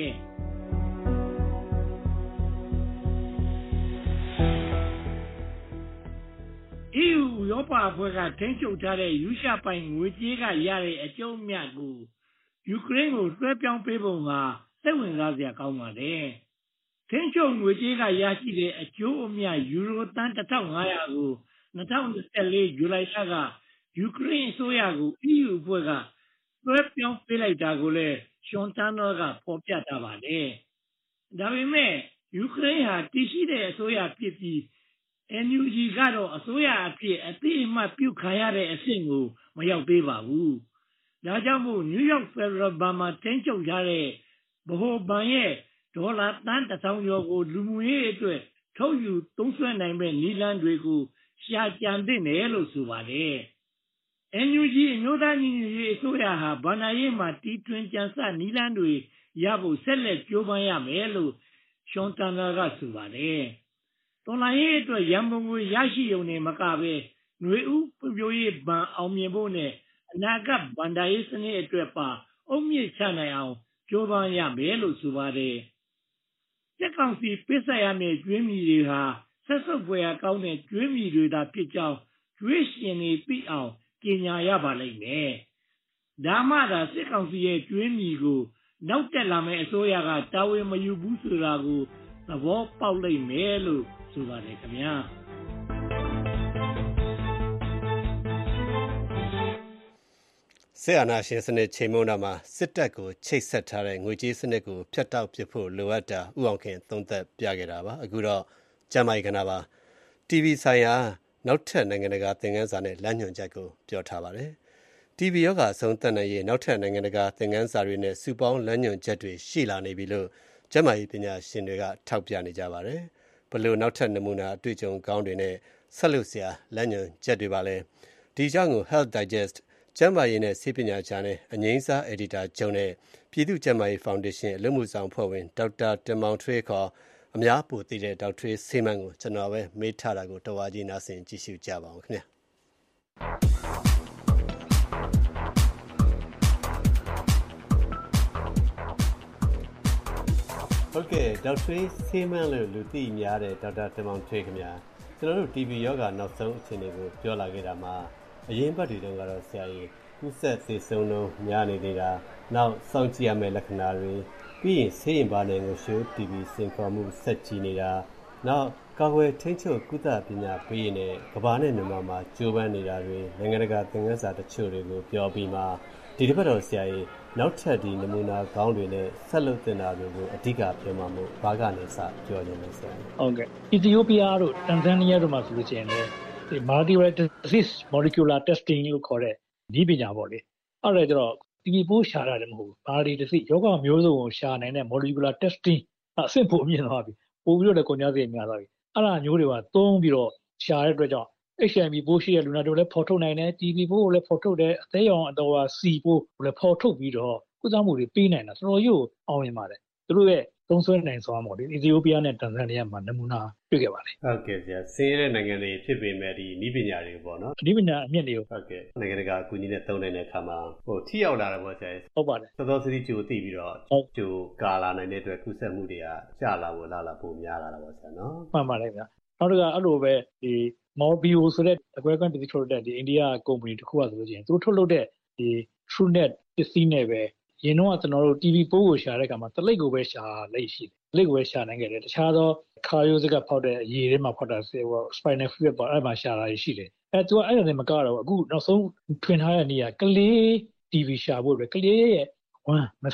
EU ဥရောပအဖွဲ့ကထိန်းချုပ်ထားတဲ့ရုရှားပိုင်ငွေကြေးကရတဲ့အကျိုးအမြတ်ကိုယူကရိန်းကိုလွှဲပြောင်းပေးပုံကစိတ်ဝင်စားစရာကောင်းပါတယ်။ထိန်းချုပ်ငွေကြေးကရရှိတဲ့အကျိုးအမြတ်ယူရိုသန်း1500ကို2024ဇူလိုင်လကယူကရိန်းအစိုးရကို EU အဖွဲ့ကလွှဲပြောင်းပေးလိုက်တာကိုလည်းရှွန်တန်နော်ကဖော်ပြထားပါတယ်။ဒါပေမဲ့ယူကရိန်းဟာတည်ရှိတဲ့အစိုးရဖြစ်ပြီး NUG ကတော့အစိုးရအဖြစ်အသိအမှတ်ပြုခံရတဲ့အဆင့်ကိုမရောက်သေးပါဘူး။ဒါကြောင့်မို့နယူးယောက်ဖက်ဒရယ်ဘဏ်မှာထိန်းချုပ်ထားတဲ့ဗဟိုဘဏ်ရဲ့ဒေါ်လာသန်း1000ကျော်ကိုလူမှုရေးအတွက်ထုတ်ယူသုံးစွဲနိုင်မဲ့နည်းလမ်းတွေကိုရှာကြံသင့်တယ်လို့ဆိုပါတယ်။ NUG အမျိုးသားညီညွတ်ရေးအစိုးရဟာဗဏ္ဍာရေးမှာတီထွင်ကြံစနည်းလမ်းတွေရဖို့ဆက်လက်ကြိုးပမ်းရမယ်လို့ရှွန်တန်နာကဆိုပါတယ်။တော်လှန်ရေးအတွက်ရန်ပုံငွေရရှိုံနဲ့မကပဲຫນွေဥဖွံ့ဖြိုးရေးဘဏ်အောင်မြင်ဖို့နဲ့အနာဂတ်ဗဏ္ဍာရေးစနစ်အတွက်ပါအုတ်မြစ်ချနိုင်အောင်ကြိုးပမ်းရမယ်လို့ဆိုပါတယ်။စစ်ကောင်စီပစ်ဆက်ရမယ့်ကျွေးမြီတွေဟာဆက်စုပ်ဖွယ်ကောင်းတဲ့ကျွေးမြီတွေသာဖြစ်ကြောင်းကျွေးရှင်တွေသိအောင်ကြေညာရပါလိမ့်မယ်။ဒါမှသာစစ်ကောင်စီရဲ့ကျွေးမြီကိုနောက်တက်လာမယ့်အစိုးရကတာဝန်မယူဘူးဆိုတာကိုသဘောပေါက်လိမ့်မယ်လို့ဆိုပါတယ်ခင်ဗျာစစ်အာဏာရှင်စနစ်ချိန်မုံတာမှာစစ်တပ်ကိုချိတ်ဆက်ထားတဲ့ငွေကြေးစနစ်ကိုဖျက်တောက်ပစ်ဖို့လိုအပ်တာဥအောင်ခင်သုံးသပ်ပြခဲ့တာပါအခုတော့ကျမ်းမာရေးကဏ္ဍပါ TV ဆိုင်ရာနောက်ထပ်နိုင်ငံတကာသင်ခန်းစာနဲ့လမ်းညွှန်ချက်ကိုပြောထားပါတယ် TV ရောဂါအဆုံးသတ်နိုင်ရေးနောက်ထပ်နိုင်ငံတကာသင်ခန်းစာတွေနဲ့စုပေါင်းလမ်းညွှန်ချက်တွေရှိလာနေပြီလို့ကျမ်းမာရေးပညာရှင်တွေကထောက်ပြနေကြပါတယ်ဘလို့နောက်ထပ်နမူနာအတွေ့အကြုံကောင်းတွေနဲ့ဆက်လုပ်စရာလမ်းညွှန်ချက်တွေပါလဲဒီအကြောင်းကို Health Digest ကျန်းမာရေးနဲ့ဆေးပညာကြားနဲ့အငိမ့်စားအယ်ဒီတာချုပ်နဲ့ပြည်သူ့ကျန်းမာရေးဖောင်ဒေးရှင်းအလုပ်မှုဆောင်ဖွဲ့ဝင်ဒေါက်တာတင်မောင်ထွေးခေါ်အများပိုသိတဲ့ဒေါက်ထွေးဆေးမန်းကိုကျွန်တော်ပဲမေးထားတာကိုတဝါကြီးနားဆင်ကြည့်ရှုကြပါအောင်ခင်ဗျာဟုတ်ကဲ့ဒေါက်ထွေးဆေးမန်းလို့လူသိများတဲ့ဒေါက်တာတင်မောင်ထွေးခင်ဗျာကျွန်တော်တို့ TV ယောဂနောက်ဆုံးအခြေအနေကိုပြောလာခဲ့တာမှာအရင်ဘက်တွေတုန်းကတော့ဆရာကြီးကုဆက်သေဆုံးလုံးများနေသေးတာနောက်စောင့်ကြည့်ရမယ့်လက္ခဏာတွေပြီးရင်ဆေးရင်ပါနဲ့ငရှိုး TV စင်ခေါ်မှုဆက်ကြည့်နေတာနောက်ကာကွယ်ထိန်းချုပ်ကုသပညာပေးရင်လည်းကဘာနဲ့မြန်မာမှာကြိုးပမ်းနေတာတွေနိုင်ငံတကာသင်ခန်းစာတချို့တွေကိုပြောပြီးမှဒီတစ်ပတ်တော့ဆရာကြီးနောက်ထပ်ဒီနမူနာကောင်းတွေနဲ့ဆက်လုပ်တင်တာတွေကိုအဓိကပြောမှမို့ဘာကနေစပြောနေလဲဆရာကြီးဟုတ်ကဲ့အီသီယိုးပီးယားတို့တန်ဇန်နီးယားတို့မှာဆိုလို့ရှိရင်လည်းဒီ multiple disease molecular testing လို့ခေါ်တဲ့ဒီပညာပေါ့လေအဲ့ဒါကြတော့ဒီပိုးရှာတာလည်းမဟုတ်ဘူးဘာဒီတစ်စိယောဂမျိုးစုံကိုရှာနိုင်တဲ့ molecular testing အဆင့်ပိုမြင့်သွားပြီပို့ပြီးတော့လည်းကုန်ကြစည်များသွားပြီအဲ့ဒါမျိုးတွေကသုံးပြီးတော့ရှာတဲ့အတွက်ကြောင့် HIV ပိုးရှိတဲ့လူနာတို့လည်းဖော်ထုတ်နိုင်တယ် TB ပိုးကိုလည်းဖော်ထုတ်တယ်အသေးရောင်အတော် C ပိုးကိုလည်းဖော်ထုတ်ပြီးတော့ကုသမှုတွေပေးနိုင်တာတော်တော်ကြီးအောင်မြင်ပါတယ်သူတို့ရဲ့သုံးစွဲနိုင်စွမ်းပေါ့ဒီအီသီယိုးပီးယားနဲ့တန်ဇန်နီးယားမှာနမူနာတွေ့ခဲ့ပါတယ်ဟုတ်ကဲ့ဆရာဆင်းရဲတဲ့နိုင်ငံတွေဖြစ်ပေမဲ့ဒီနည်းပညာတွေပေါ့နော်နည်းပညာအမြင့်တွေကိုဟုတ်ကဲ့နိုင်ငံတကာအကူအညီနဲ့သုံးနေတဲ့အခါမှာထိရောက်လာတယ်ပေါ့ဆရာဟုတ်ပါတယ်သောသောစီစီကြိုသိပြီးတော့ကြိုကာလာနိုင်တဲ့အတွက်ကုသမှုတွေကကျလာဖို့လာပိုများလာတာပေါ့ဆရာနော်မှန်ပါတယ်ဗျာနောက်တစ်ခါအဲ့လိုပဲဒီမော်ဘီယိုဆိုတဲ့အကွဲကွမ်းပစ္စည်းထုတ်တဲ့ဒီအိန္ဒိယကုမ္ပဏီတစ်ခုကဆိုလို့ရှိရင်သူတို့ထုတ်လုပ်တဲ့ဒီ TrueNet ပစ္စည်းနဲ့ပဲရင်တော့ကျွန်တော်တို့ TV ပိုးကိုရှာတဲ့အခါမှာတလိပ်ကိုပဲရှာလိုက်ရှိတယ်တလိပ်ကိုပဲရှာနိုင်ခဲ့တယ်တခြားသောခါရိုးစကဖောက်တဲ့ရေထဲမှာဖောက်တာspinal fluid ပေါ့အဲ့မှာရှာတာရှိတယ်သူကအဲ့ဒါနဲ့မကတော့အခုနောက်ဆုံးထွင်ထားတဲ့နေရာကလေး TV ရှာဖို့ပဲကလေးရဲ့ဝမ်းမစင်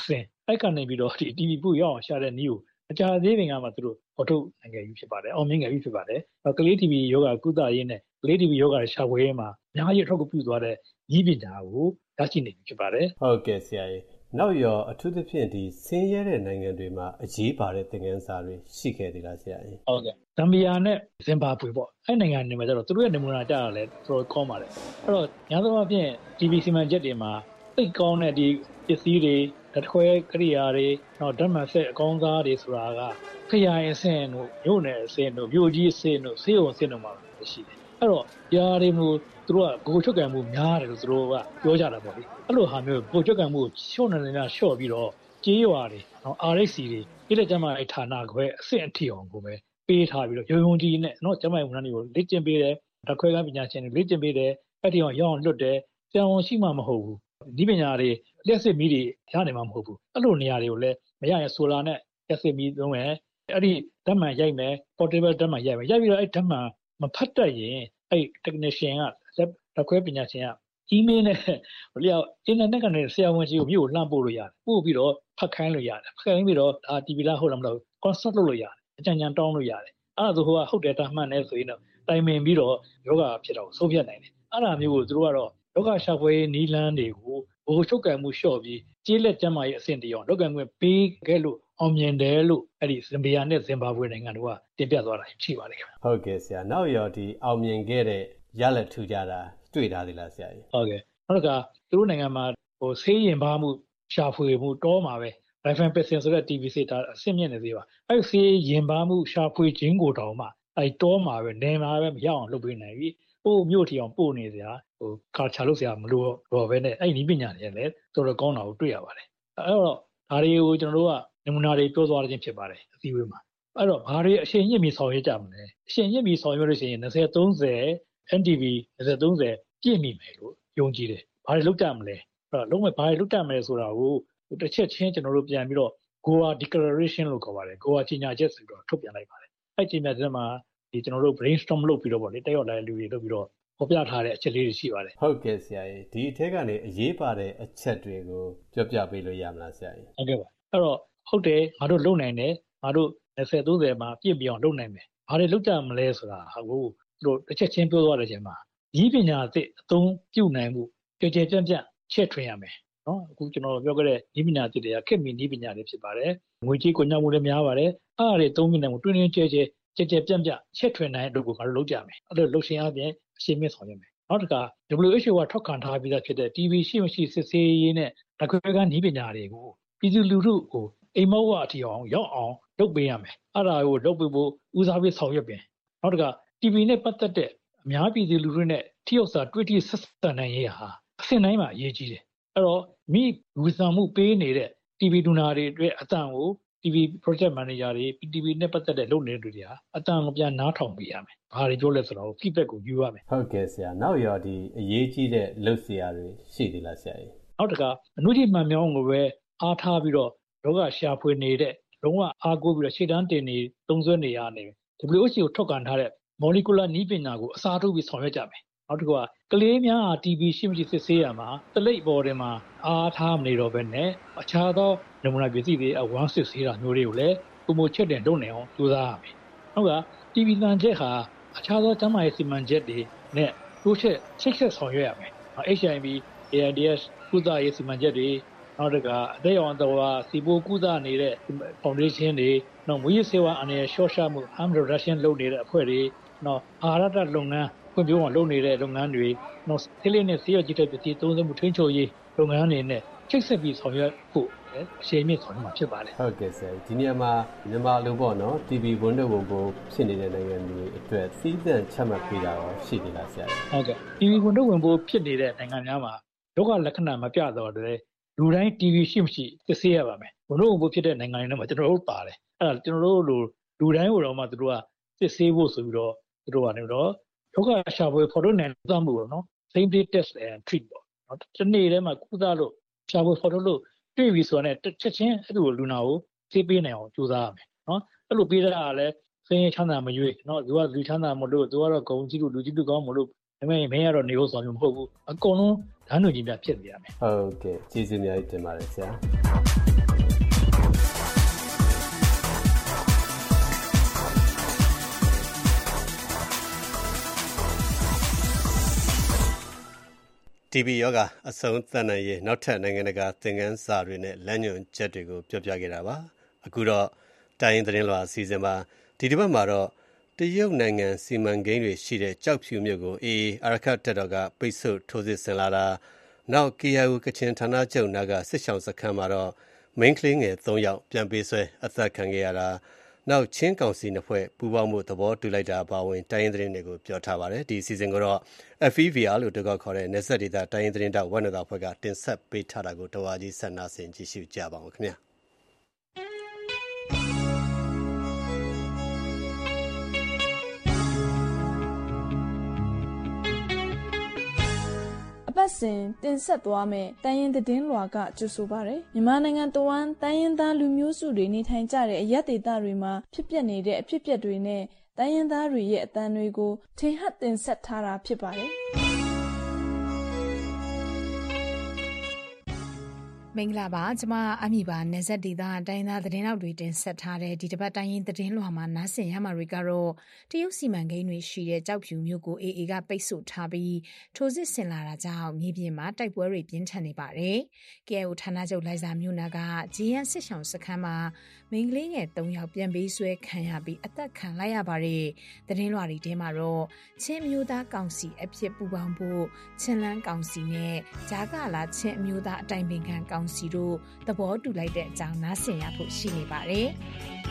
အဲ့ကနေပြီးတော့ဒီ TV ပို့ရောက်အောင်ရှာတဲ့နည်းကိုအကြာသေးပင်ကမှသူတို့ဖော်ထုတ်နိုင်ခဲ့ပြီဖြစ်ပါတယ်အောင်မြင်ခဲ့ပြီဖြစ်ပါတယ်ကလေး TV ယောဂကုသရေးနဲ့ကလေး TV ယောဂရှာဖွေရေးမှာအများကြီးအထောက်အကူပြုသွားတဲ့ဤပညာကိုရရှိနေပြီဖြစ်ပါတယ်ဟုတ်ကဲ့ဆရာကြီးနောက်ရောအထူးသဖြင့်ဒီဆင်းရဲတဲ့နိုင်ငံတွေမှာအရေးပါတဲ့သင်ခန်းစာတွေရှိခဲ့သေးလားဆရာကြီးဟုတ်ကဲ့ဇမ်ဘီယာနဲ့ဇင်ဘာဘွေပေါ့အဲ့နိုင်ငံတွေမှာကျတော့သူတို့ရဲ့နမူနာကြတာလဲတော်တော်ကောင်းပါတယ်အဲ့တော့ညာသောအပြင် TV စီမံချက်တွေမှာသိကောင်းတဲ့ဒီပစ္စည်းတွေတစ်ခွဲကရိယာတွေတော့ဓာတ်မှန်ဆက်အကောင်းစားတွေဆိုတာကခရိုင်အဆင့်တို့မြို့နယ်အဆင့်တို့မြို့ကြီးအဆင့်တို့ဆေးရုံအဆင့်တို့မှာရှိတယ်အဲ့တော့ຢာတွေမျိုးသူတို့ကကိုယ်ချုပ်ကံမှုများတယ်လို့သူတို့ကပြောကြတာပေါ့လေအဲ့လိုဟာမျိုးကိုယ်ချုပ်ကံမှုရှော့နေနေတာရှော့ပြီးတော့ကြေးရွာတွေနော် RXC တွေပြည်လက်ကျမအဲ့ဌာနခွဲအဆင့်အထိအောင်ကိုပဲပေးထားပြီးတော့ရုံရုံကြီးနဲ့နော်ကျမရဲ့ဝန်ထမ်းတွေကိုလေ့ကျင့်ပေးတယ်ဓာတ်ခွဲကပညာရှင်တွေလေ့ကျင့်ပေးတယ်အဲ့ဒီအောင်ရအောင်လွတ်တယ်ဆရာဝန်ရှိမှမဟုတ်ဘူးဒီပညာတွေလျှက်စစ်မီးတွေရနိုင်မှာမဟုတ်ဘူးအဲ့လိုနေရာတွေကိုလည်းမရရင်ဆိုလာနဲ့လျှက်စစ်မီးသုံးမယ်အဲ့ဒီဓာတ်မှန်ရိုက်မယ် portable ဓာတ်မှန်ရိုက်မယ်ရိုက်ပြီးတော့အဲ့ဓာတ်မှန်မဖတ်တတ်ရင်အဲ့ technician ကဓာတ်ခွဲပညာရှင်က email နဲ့ဟိုလျောက် internet ကနေဆရာဝန်ကြီးကိုမြို့ကိုလှမ်းပို့လို့ရတယ်ပို့ပြီးတော့ဖတ်ခိုင်းလို့ရတယ်ဖတ်ခိုင်းပြီးတော့TV လားဟုတ်လားမဟုတ် consult လုပ်လို့ရတယ်အကြံဉာဏ်တောင်းလို့ရတယ်အဲ့ဒါဆိုဟိုကဟုတ်တယ်တာမှန်တယ်ဆိုရင်တော့တိုင်ပင်ပြီးတော့ယောဂဖြစ်တော့ဆုံးဖြတ်နိုင်တယ်အဲ့ဒါမျိုးကိုသူတို့ကတော့ယောဂရှာဖွေနီးလန်းတွေကိုဘိုးချုပ်ကံမှုလျှော့ပြီးကျေးလက်ကျမ်းမာရေးအဆင့်တရောလောက်ကံခွင့်ပေးခဲ့လို့အောင်မြင်တယ်လို့အဲ့ဒီဇမ်ဘီယာနဲ့ဇင်ဘာဘွေနိုင်ငံတို့ကတင်ပြသွားတာရှိပါတယ်ခင်ဗျဟုတ်ကဲ့ဆရာနောက်ရောဒီအောင်မြင်ခဲ့တဲ့ရလဒ်ထူကြတာတွေ့ထားသေးလားဆရာကြီးဟုတ်ကဲ့နောက်ကသူတို့နိုင်ငံမှာဟိုဆေးရင်ပါမှုရှာဖွေမှုတောမှာပဲ rifampicin ဆိုတဲ့ TB ဆေးဒါအဆင့်မြင့်နေသေးပါအဲ့ဆေးရင်ပါမှုရှာဖွေခြင်းကိုတောင်မှအဲ့တောမှာပဲနေမှာပဲမရအောင်လုပ်ပေးနိုင်ပြီပို့မြို့ထီအောင်ပို့နေစရာဟိုကာချာလို့စရာမလိုတော့ဘဲနဲ့အဲ့ဒီပညာတွေလည်းတော်တော်ကောင်းတာကိုတွေ့ရပါတယ်အဲ့တော့ဒါတွေကိုကျွန်တော်တို့ကနမူနာတွေပြောသွားခြင်းဖြစ်ပါတယ်အစည်းအဝေးမှာအဲ့တော့ဘာတွေအရှိန်ညစ်ပြီးဆောင်ရွက်ကြမလဲအရှိန်ညစ်ပြီးဆောင်ရွက်လို့ရှိရင်2030 NTV 2030ပြည့်မိမယ်လို့ယုံကြည်တယ်ဘာတွေလုပ်ကြမလဲအဲ့တော့လုံးဝဘာတွေလုပ်ကြမလဲဆိုတာကိုတစ်ချက်ချင်းကျွန်တော်တို့ပြန်ပြီးတော့ Goa Declaration လို့ခေါ်ပါတယ် Goa ကြေညာချက်ဆိုတော့ထုတ်ပြန်လိုက်ပါတယ်အဲ့ကြေညာချက်မှာဒီကျွန်တော်တို့ brainstorm လုပ်ပြီးတော့ဗောလေတက်ရောက်လာတဲ့လူတွေလုပ်ပြီးတော့ဖော်ပြထားတဲ့အချက်လေးတွေရှိပါတယ်ဟုတ်ကဲ့ဆရာကြီးဒီအထက်ကနေအရေးပါတဲ့အချက်တွေကိုပြောပြပေးလို့ရမလားဆရာကြီးဟုတ်ကဲ့ပါအဲ့တော့ဟုတ်တယ်ငါတို့လုပ်နိုင်တယ်ငါတို့2030မှာပြည့်ပြည့်အောင်လုပ်နိုင်မယ်ဘာတွေလုပ်ကြမလဲဆိုတာဟာကိုသူတို့တစ်ချက်ချင်းပြောသွားတဲ့အချိန်မှာဤပညာအသစ်အသုံးပြုနိုင်မှုကြကြပြန့်ပြန့်ချဲ့ထွင်ရမယ်နော်အခုကျွန်တော်ပြောခဲ့တဲ့ဤပညာအသစ်တွေကခေတ်မီဤပညာတွေဖြစ်ပါတယ်ငွေကြေးကိုညှောက်မှုလည်းများပါတယ်အဲ့ဒါတွေသုံးမိနိုင်မှုတွင်းတွင်းကျဲကျဲကြကြပြန့်ပြန့်ချဲ့ထွင်နိုင်တဲ့ကိုငါတို့လုပ်ကြမယ်အဲ့လိုလုပ်ရှင်အပြင်အရှင်းမြင့်ဆောင်ရမယ်နောက်တစ်ခါ WHO ကထောက်ခံထားပြီးသားဖြစ်တဲ့ TB ရှိမရှိစစ်ဆေးရေးနဲ့ဓာတ်ခွဲခန်းဤပညာတွေကိုပြည်သူလူထုကိုအိမ်မောဝအထီအောင်ရောက်အောင်လုပ်ပေးရမယ်အဲ့ဒါကိုလုပ်ပေးဖို့ဦးစားပေးဆောင်ရွက်ပြင်နောက်တစ်ခါ TB နဲ့ပတ်သက်တဲ့အများပြည်သူလူထုနဲ့ထိရောက်စွာတွေ့ထိဆက်ဆံနိုင်ရေးဟာအဆင့်တိုင်းမှာအရေးကြီးတယ်အဲ့တော့မိဝီဆံမှုပေးနေတဲ့ TB ဒူနာတွေအတွက်အတန်ကို TV project manager တွေ PTV နဲ့ပတ်သက်တဲ့လုပ်နေတဲ့လူတွေဟာအတန်ကိုပြန်နားထောင်ပေးရမယ်။ဘာတွေပြောလဲဆိုတော့ feedback ကိုယူရမယ်။ဟုတ်ကဲ့ဆရာ။နောက်ရောဒီအရေးကြီးတဲ့လုပ်စရာတွေရှိသေးလားဆရာကြီး။နောက်တစ်ခါအနုကြီးမှန်မြောင်းကိုပဲအားထားပြီးတော့လောကရှာဖွေနေတဲ့လုံးဝအားကိုးပြီးတော့ရှေ့တန်းတင်နေသုံးစွဲနေရနေ WHO ကိုထောက်ခံထားတဲ့ molecular နည်းပညာကိုအစားထိုးပြီးဆောင်ရွက်ကြမယ်။နောက်တစ်ခုကကလေးများဟာ TB ရှိမရှိစစ်ဆေးရမှာတလိပ်ပေါ်တင်မှာအားထားမနေတော့ဘဲနဲ့အခြားသောနမူနာပစ္စည်းတွေအဝမ်းစစ်ဆေးတာမျိုးတွေကိုလည်းပုံမချက်တင်လုပ်နေအောင်ကြိုးစားရမယ်။ဟုတ်ကဲ့ TB တန်ချက်ဟာအခြားသောကျန်းမာရေးစီမံချက်တွေနဲ့တိုးချက်ချိတ်ဆက်ဆောင်ရွက်ရမယ်။ HIV AIDS ကုသရေးစီမံချက်တွေနောက်တစ်ခါအသက်အရွယ်တော်စီပိုးကုသနေတဲ့ foundation တွေနောက်မွေးရေးဆေးဝါးအနေနဲ့ရှော့ချမှု harm reduction လုပ်နေတဲ့အဖွဲ့တွေနောက်အာဟာရလုပ်ငန်းဖွံ့ဖြိုးအောင်လုပ်နေတဲ့လုပ်ငန်းတွေနောက်ဆေးလေးနဲ့ဆေးရွက်ကြီးတဲ့ပစ္စည်းသုံးစွဲမှုထိန်းချုပ်ရေးလုပ်ငန်းတွေနဲ့ချိတ်ဆက်ပြီးဆောင်ရွက်ဖို့အရှိန်မြင့်ဆောင်ရွက်မှာဖြစ်ပါတယ်ဟုတ်ကဲ့ဆရာဒီနေရာမှာမြန်မာလူပေါ့နော် TB ဝန်တော့ဝန်ကိုဖြစ်နေတဲ့နိုင်ငံတွေအတွက်စီးစံချမှတ်ပေးတာရောရှိနေလားဆရာဟုတ်ကဲ့ TB ဝန်တော့ဝန်ကိုဖြစ်နေတဲ့နိုင်ငံများမှာရောဂါလက္ခဏာမပြတော့တဲ့လူတိုင်း TB ရှိမရှိသိစေရပါမယ်ဝန်တော့ဝန်ကိုဖြစ်တဲ့နိုင်ငံတွေမှာကျွန်တော်တို့ပါတယ်အဲ့ဒါကျွန်တော်တို့လူတိုင်းကိုတော့မှသူတို့ကသိစေဖို့ဆိုပြီးတော့သူတို့ကနေတော့ယောဂရှာဖွေဖော်ထုတ်နိုင်သမှုပေါ့နော် same day test and treat ပေါ့နော်ဒီနေ့ထဲမှာကုသလို့ရှာဖွေဖော်ထုတ်လို့တွေ့ပြီဆိုတော့ချက်ချင်းအဲ့လိုလူနာကိုသိပေးနိုင်အောင်ကြိုးစားရမယ်နော်အဲ့လိုပေးတာကလည်းစင်းရချမ်းသာမရွေးနော်သူကလူချမ်းသာမလို့သူကတော့ဂုံကြီးလို့လူကြီးလူကောင်းမလို့ဒါပေမဲ့မင်းကတော့နေဖို့ဆောင်မျိုးမဟုတ်ဘူးအကုန်လုံးဓာတ်ညွှန်ကြီးများဖြစ်နေရမယ်ဟုတ်ကဲ့ကျေးဇူးများတင်ပါတယ်ဆရာTB ယောဂအဆုံးသတ်နိုင်ရေးနောက်ထပ်နိုင်ငံတကာသင်ခန်းစာတွေနဲ့လမ်းညွှန်ချက်တွေကိုပြောပြခဲ့တာပါအခုတော့တိုင်းရင်းသတင်းလွှာအစီအစဉ်မှာဒီတစ်ပတ်မှာတော့တရုတ်နိုင်ငံစီမံကိန်းတွေရှိတဲ့ကြောက်ဖြူမြို့ကိုAAအာရခတ်တပ်တော်ကပိတ်ဆို့ထိုးစစ်ဆင်လာတာနောက် KIO ကချင်ဌာနချုပ်နာကစစ်ဆောင်စခန်းမှာတော့မိန်းကလေးငယ်3ယောက်ပြန်ပေးဆွဲအသက်ခံခဲ့ရတာနောက်ချင်းကောင်စီနှစ်ဖွဲ့ပူးပေါင်းမှုသဘောတူလိုက်တာပါဝင်တိုင်းရင်းသတင်းတွေကိုပြောထားပါတယ်ဒီအစီအစဉ်ကိုတော့ FEVR လို့တောက်ခေါ်တဲ့နယ်စပ်ဒေသတိုင်းရင်းသတင်းတောက်ဝက်နယ်သားဖွဲ့ကတင်ဆက်ပေးထားတာကိုတဝါကြီးဆက်နာဆင်ကြည့်ရှုကြပါဦးခင်ဗျာအပတ်စဉ်တင်ဆက်သွားမယ်တိုင်းရင်းသတင်းလွှာကကြိုဆိုပါရယ်မြန်မာနိုင်ငံတဝန်းတိုင်းရင်းသားလူမျိုးစုတွေနေထိုင်ကြတဲ့အရပ်ဒေသတွေမှာဖြစ်ပျက်နေတဲ့အဖြစ်အပျက်တွေနဲ့တိုင်းရင်းသားတွေရဲ့အသံတွေကိုထင်ဟပ်တင်ဆက်ထားတာဖြစ်ပါတယ်မင်္ဂလာပါကျမအမီပါနယ်စပ်ဒေသတိုင်းသားသတင်းတောက်တွေတင်ဆက်ထားတဲ့ဒီတစ်ပတ်တိုင်းရင်းသတင်းလွှာမှာနားဆင်ရမှာတွေကတော့တရုတ်စီမံကိန်းတွေရှိတဲ့ကြောက်ဖြူမြို့ကို AA ကပိတ်ဆို့ထားပြီးထိုးစစ်ဆင်လာတာကြောင့်မြေပြင်မှာတိုက်ပွဲတွေပြင်းထန်နေပါတယ်။ KIO ဌာနချုပ်လိုင်ဇာမြို့နာကဂျီယန်စစ်ဆောင်စခန်းမှာမိန်းကလေးငယ်3ယောက်ပြန်ပေးဆွဲခံရပြီးအသက်ခံလိုက်ရပါတယ်။သတင်းလွှာတွေထဲမှာတော့ချင်းမျိုးသားကောင်စီအဖြစ်ပူးပေါင်းဖို့ချင်းလန်းကောင်စီနဲ့ဂျာကလာချင်းအမျိုးသားအတိုင်ပင်ခံကောင်စီတို့သဘောတူလိုက်တဲ့အကြောင်းနားဆင်ရဖို့ရှိနေပါတယ်။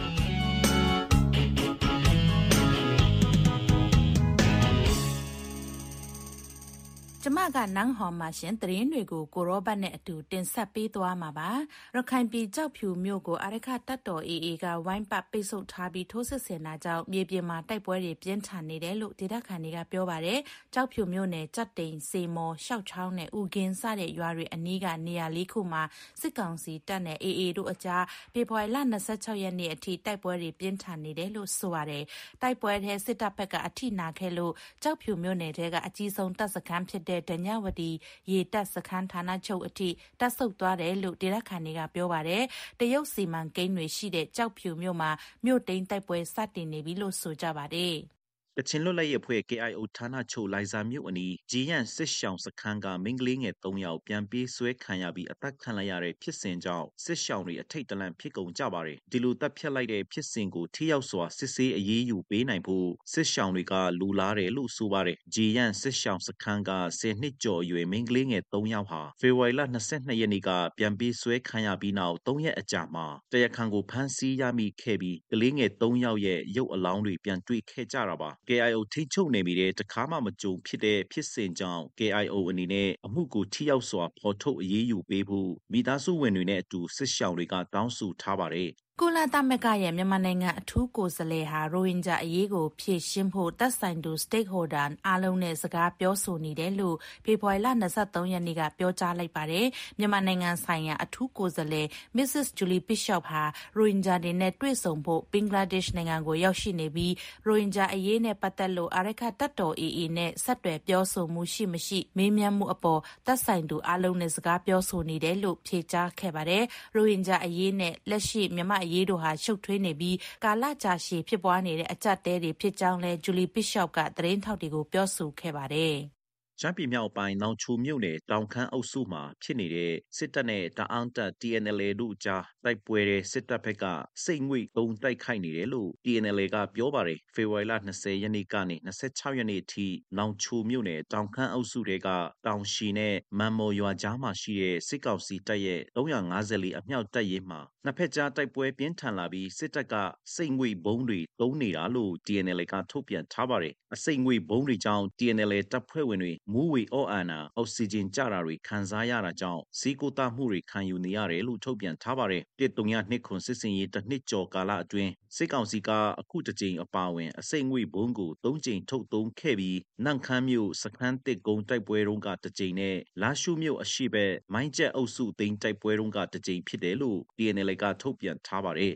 ကျမကနန်းဟော်မှာရှင်သတင်းတွေကိုကိုရောဘတ်နဲ့အတူတင်ဆက်ပေးသွားမှာပါရခိုင်ပြည်ကြောက်ဖြူမြို့ကိုအာရခတပ်တော် AA ကဝိုင်းပတ်ပိတ်ဆို့ထားပြီးထိုးစစ်ဆင်တာကြောင့်မြေပြင်မှာတိုက်ပွဲတွေပြင်းထန်နေတယ်လို့ဒေသခံတွေကပြောပါတယ်ကြောက်ဖြူမြို့နယ်ကြက်တိန်စေမော်ရှောက်ချောင်းနဲ့ဥကင်းစတဲ့ရွာတွေအနီးကနေရာလေးခုမှာစစ်ကောင်စီတပ်နဲ့ AA တို့အကြားဖေဖော်ဝါရီလ26ရက်နေ့အထိတိုက်ပွဲတွေပြင်းထန်နေတယ်လို့ဆိုပါတယ်တိုက်ပွဲထဲစစ်တပ်ဘက်ကအထိနာခဲ့လို့ကြောက်ဖြူမြို့နယ်ထဲကအကြီးဆုံးတပ်စခန်းဖြစ်တဲ့ဒညဝတီရေတပ်စခန်းဌာနချုပ်အထိတပ်ဆုတ်သွားတယ်လို့ဒေသခံတွေကပြောပါတယ်။တရုတ်စီမံကိန်းတွေရှိတဲ့ကြောက်ဖြူမြို့မှာမြို့သိမ်းတိုက်ပွဲစတင်နေပြီလို့ဆိုကြပါတယ်။ကချင်လွတ်လပ်ရေးအဖွဲ့ KIO ဌာနချုပ်လိုင်ဇာမြို့အနီးဂျီယန်စစ်ရှောင်းစခန်းကမိန်းကလေးငယ်3ယောက်ပြန်ပေးဆွဲခံရပြီးအသက်ခံလိုက်ရတဲ့ဖြစ်စဉ်ကြောင့်စစ်ရှောင်းတွေအထိတ်တလန့်ဖြစ်ကုန်ကြပါတယ်ဒီလိုတပ်ဖြတ်လိုက်တဲ့ဖြစ်စဉ်ကိုထိရောက်စွာစစ်ဆေးအရေးယူပေးနိုင်ဖို့စစ်ရှောင်းတွေကလူလားတယ်လို့ဆိုပါတယ်ဂျီယန်စစ်ရှောင်းစခန်းက10နှစ်ကျော်အရွယ်မိန်းကလေးငယ်3ယောက်ဟာဖေဖော်ဝါရီလ22ရက်နေ့ကပြန်ပေးဆွဲခံရပြီးနောက်3ရက်အကြာမှာတရားခံကိုဖမ်းဆီးရမိခဲ့ပြီးကလေးငယ်3ယောက်ရဲ့ရုပ်အလောင်းတွေပြန်တွေ့ခဲ့ကြတာပါKIO ထိချုပ်နေမိတဲ့တခါမှမကြုံဖြစ်တဲ့ဖြစ်စဉ်ကြောင့် KIO အနေနဲ့အမှုကိုထိရောက်စွာဖော်ထုတ်အရေးယူပေးဖို့မိသားစုဝင်တွေနဲ့အတူစစ်ရှောင်းတွေကတောင်းဆိုထားပါတယ်ကုလသမဂ္ဂရဲ့မြန်မာနိုင်ငံအထူးကိုယ်စားလှယ်ဟာရိုဟင်ဂျာအရေးကိုဖြေရှင်းဖို့သက်ဆိုင်သူ stakeholder အားလုံးနဲ့စကားပြောဆိုနေတယ်လို့ဖေဖော်ဝါရီလ23ရက်နေ့ကပြောကြားလိုက်ပါတယ်။မြန်မာနိုင်ငံဆိုင်ရာအထူးကိုယ်စားလှယ် Mrs. Julie Bishop ဟာရိုဟင်ဂျာတွေနဲ့တွေ့ဆုံဖို့ဘင်္ဂလားဒေ့ရှ်နိုင်ငံကိုရောက်ရှိနေပြီးရိုဟင်ဂျာအရေးနဲ့ပတ်သက်လို့အာရခတပ်တော် AA နဲ့ဆက်သွယ်ပြောဆိုမှုရှိမရှိမေးမြန်းမှုအပေါ်သက်ဆိုင်သူအားလုံးနဲ့စကားပြောဆိုနေတယ်လို့ဖြေကြားခဲ့ပါတယ်။ရိုဟင်ဂျာအရေးနဲ့လက်ရှိမြန်မာအရေးတို့ဟာရှုပ်ထွေးနေပြီးကာလကြာရှည်ဖြစ်ပွားနေတဲ့အကျပ်တဲတွေဖြစ်ကြောင်းလဲဂျူလီဘစ်ရှော့ကသတင်းထောက်တွေကိုပြောဆိုခဲ့ပါတယ်။ရှမ်းပြည်မြောက်ပိုင်းနောင်ချိုမြို့နယ်တောင်ခမ်းအုပ်စုမှာဖြစ်နေတဲ့စစ်တပ်နဲ့တအာင်းတပ် TNLA တို့ကြားတိုက်ပွဲတဲ့စစ်တပ်ဘက်ကစိတ်ငွေ့သုံးတိုက်ခိုက်နေတယ်လို့ TNLA ကပြောပါတယ်ဖေဖော်ဝါရီလ20ရက်နေ့ကနေ26ရက်နေ့အထိနောင်ချိုမြို့နယ်တောင်ခမ်းအုပ်စုတွေကတောင်ရှည်နဲ့မန်မော်ရွာကြားမှာရှိတဲ့စစ်ကောင်စီတပ်ရဲ့354အမြောက်တပ်ရင်းမှာနှစ်ဖက်ကြားတိုက်ပွဲပြင်းထန်လာပြီးစစ်တပ်ကစိတ်ငွေ့ဘုံတွေသုံးနေတာလို့ TNLA ကထုတ်ပြန်ထားပါတယ်အစိတ်ငွေ့ဘုံတွေကြောင့် TNLA တပ်ဖွဲ့ဝင်တွေမူးဝေအော့အန်နာအောက်ဆီဂျင်ကျတာတွေခံစားရတာကြောင့်စီးကိုတာမှုတွေခံယူနေရတယ်လို့ထုတ်ပြန်ထားပါတယ်132စစ်စင်ရေးတစ်နှစ်ကျော်ကာလအတွင်းစစ်ကောင်စီကအခုတစ်ကြိမ်အပါအဝင်အစိတ်ငွေ့ဘုံကို3ကြိမ်ထုတ်သုံးခဲ့ပြီးနန့်ခမ်းမြို့စခန်းတစ်ကုန်းတိုက်ပွဲတုန်းကတစ်ကြိမ်နဲ့လာရှုမြို့အရှိဘက်မိုင်းကျက်အုပ်စုသိန်းတိုက်ပွဲတုန်းကတစ်ကြိမ်ဖြစ်တယ်လို့ TNLA ကထုတ်ပြန်ထားပါတယ်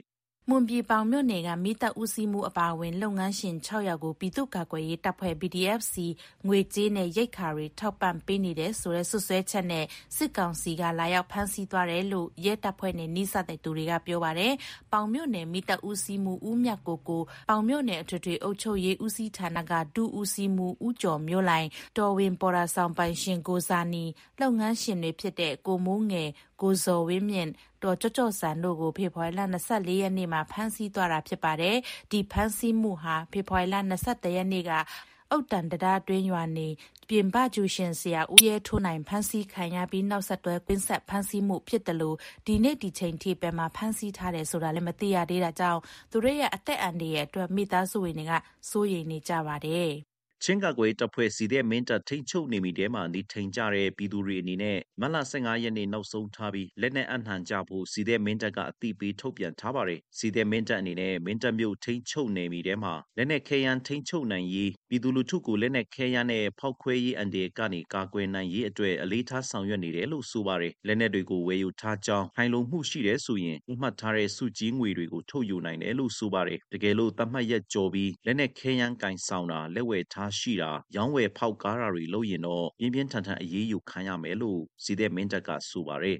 မွန်ပြည်ပေါင်မြို့နယ်ကမိသက်ဦးစီးမှုအပါအဝင်လုပ်ငန်းရှင်6ယောက်ကိုပြည်သူ့ကာကွယ်ရေးတပ်ဖွဲ့ BDFC ငွေကြေးနဲ့ရိတ်ခါတွေထောက်ပံ့ပေးနေတဲ့ဆိုတဲ့ဆွဆွဲချက်နဲ့စစ်ကောင်စီကလာရောက်ဖမ်းဆီးသွားတယ်လို့ရဲတပ်ဖွဲ့နဲ့နှိစတဲ့သူတွေကပြောပါတယ်။ပေါင်မြို့နယ်မိသက်ဦးစီးမှုဦးမြတ်ကိုပေါင်မြို့နယ်အထွေထွေအုပ်ချုပ်ရေးဦးစီးဌာနကဒုဦးစီးမှုဦးကျော်မျိုးလိုင်တော်ဝင်ပေါ်ရာဆောင်ပိုင်ရှင်ကိုစာနီလုပ်ငန်းရှင်တွေဖြစ်တဲ့ကိုမိုးငယ်ကိုဇော်ဝင်းမြင့်တော်ကြော့ဆန်တို့ကိုဖေဖော်ဝါရီလ24ရက်နေ့မှာဖမ်းဆီးသွားတာဖြစ်ပါတယ်။ဒီဖမ်းဆီးမှုဟာဖေဖော်ဝါရီလ23ရက်နေ့ကအုတ်တန်တရားတွင်းရွာနေပြင်ပကျူရှင်ဆရာဦးရဲထိုးနိုင်ဖမ်းဆီးခံရပြီးနောက်ဆက်တွဲကွင်းဆက်ဖမ်းဆီးမှုဖြစ်တယ်လို့ဒီနေ့ဒီချိန်ထိပဲမှာဖမ်းဆီးထားတယ်ဆိုတာလည်းမသိရသေးတာကြောင့်သူတို့ရဲ့အသက်အန္တရာယ်အတွက်မိသားစုဝင်တွေကစိုးရိမ်နေကြပါတယ်။ချင်းကာကွယ်တပ်ဖွဲ့စီတဲ့မင်းတပ်ထိန်ချုပ်နေမိတဲမှာနေထိုင်ကြတဲ့ပြည်သူတွေအနေနဲ့မတ်လ15ရက်နေ့နောက်ဆုံးထားပြီးလက်နက်အနှံကြဖို့စီတဲ့မင်းတပ်ကအသိပေးထုတ်ပြန်ထားပါတယ်။စီတဲ့မင်းတပ်အနေနဲ့မင်းတပ်မြို့ထိန်ချုပ်နေမိတဲမှာလက်နက်ခဲယမ်းထိန်ချုပ်နိုင်ရေးပြည်သူလူထုကိုလက်နက်ခဲယမ်းနဲ့ဖောက်ခွဲရေးအန်ဒီကနေကာကွယ်နိုင်ရေးအတွက်အလေးထားဆောင်ရွက်နေတယ်လို့ဆိုပါတယ်။လက်နက်တွေကိုဝယ်ယူထားကြောင်းခိုင်လုံမှုရှိတယ်ဆိုရင်ဥမှတ်ထားတဲ့စုကြီးငွေတွေကိုထုတ်ယူနိုင်တယ်လို့ဆိုပါတယ်။တကယ်လို့သတ်မှတ်ရက်ကျော်ပြီးလက်နက်ခဲယမ်းကင်ဆောင်တာလက်ဝယ်ထားရှိတာရောင်းဝယ်ဖောက်ကားတာတွေလုပ်ရင်တော့ပြင်းပြင်းထန်ထန်အရေးယူခံရမယ်လို့စီတဲ့မင်းတပ်ကဆိုပါတယ်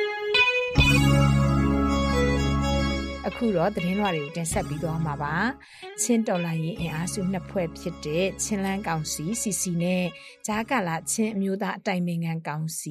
အခုတော့သတင်းလွှာတွေကိုတင်ဆက်ပြီးသွားမှာပါချင်းတော်လိုင်းရင်အင်အားစုနှစ်ဖွဲ့ဖြစ်တဲ့ချင်းလန်းကောင်စီ CC နဲ့ဂျာကာလာချင်းအမျိုးသားအတိုင်ပင်ခံကောင်စီ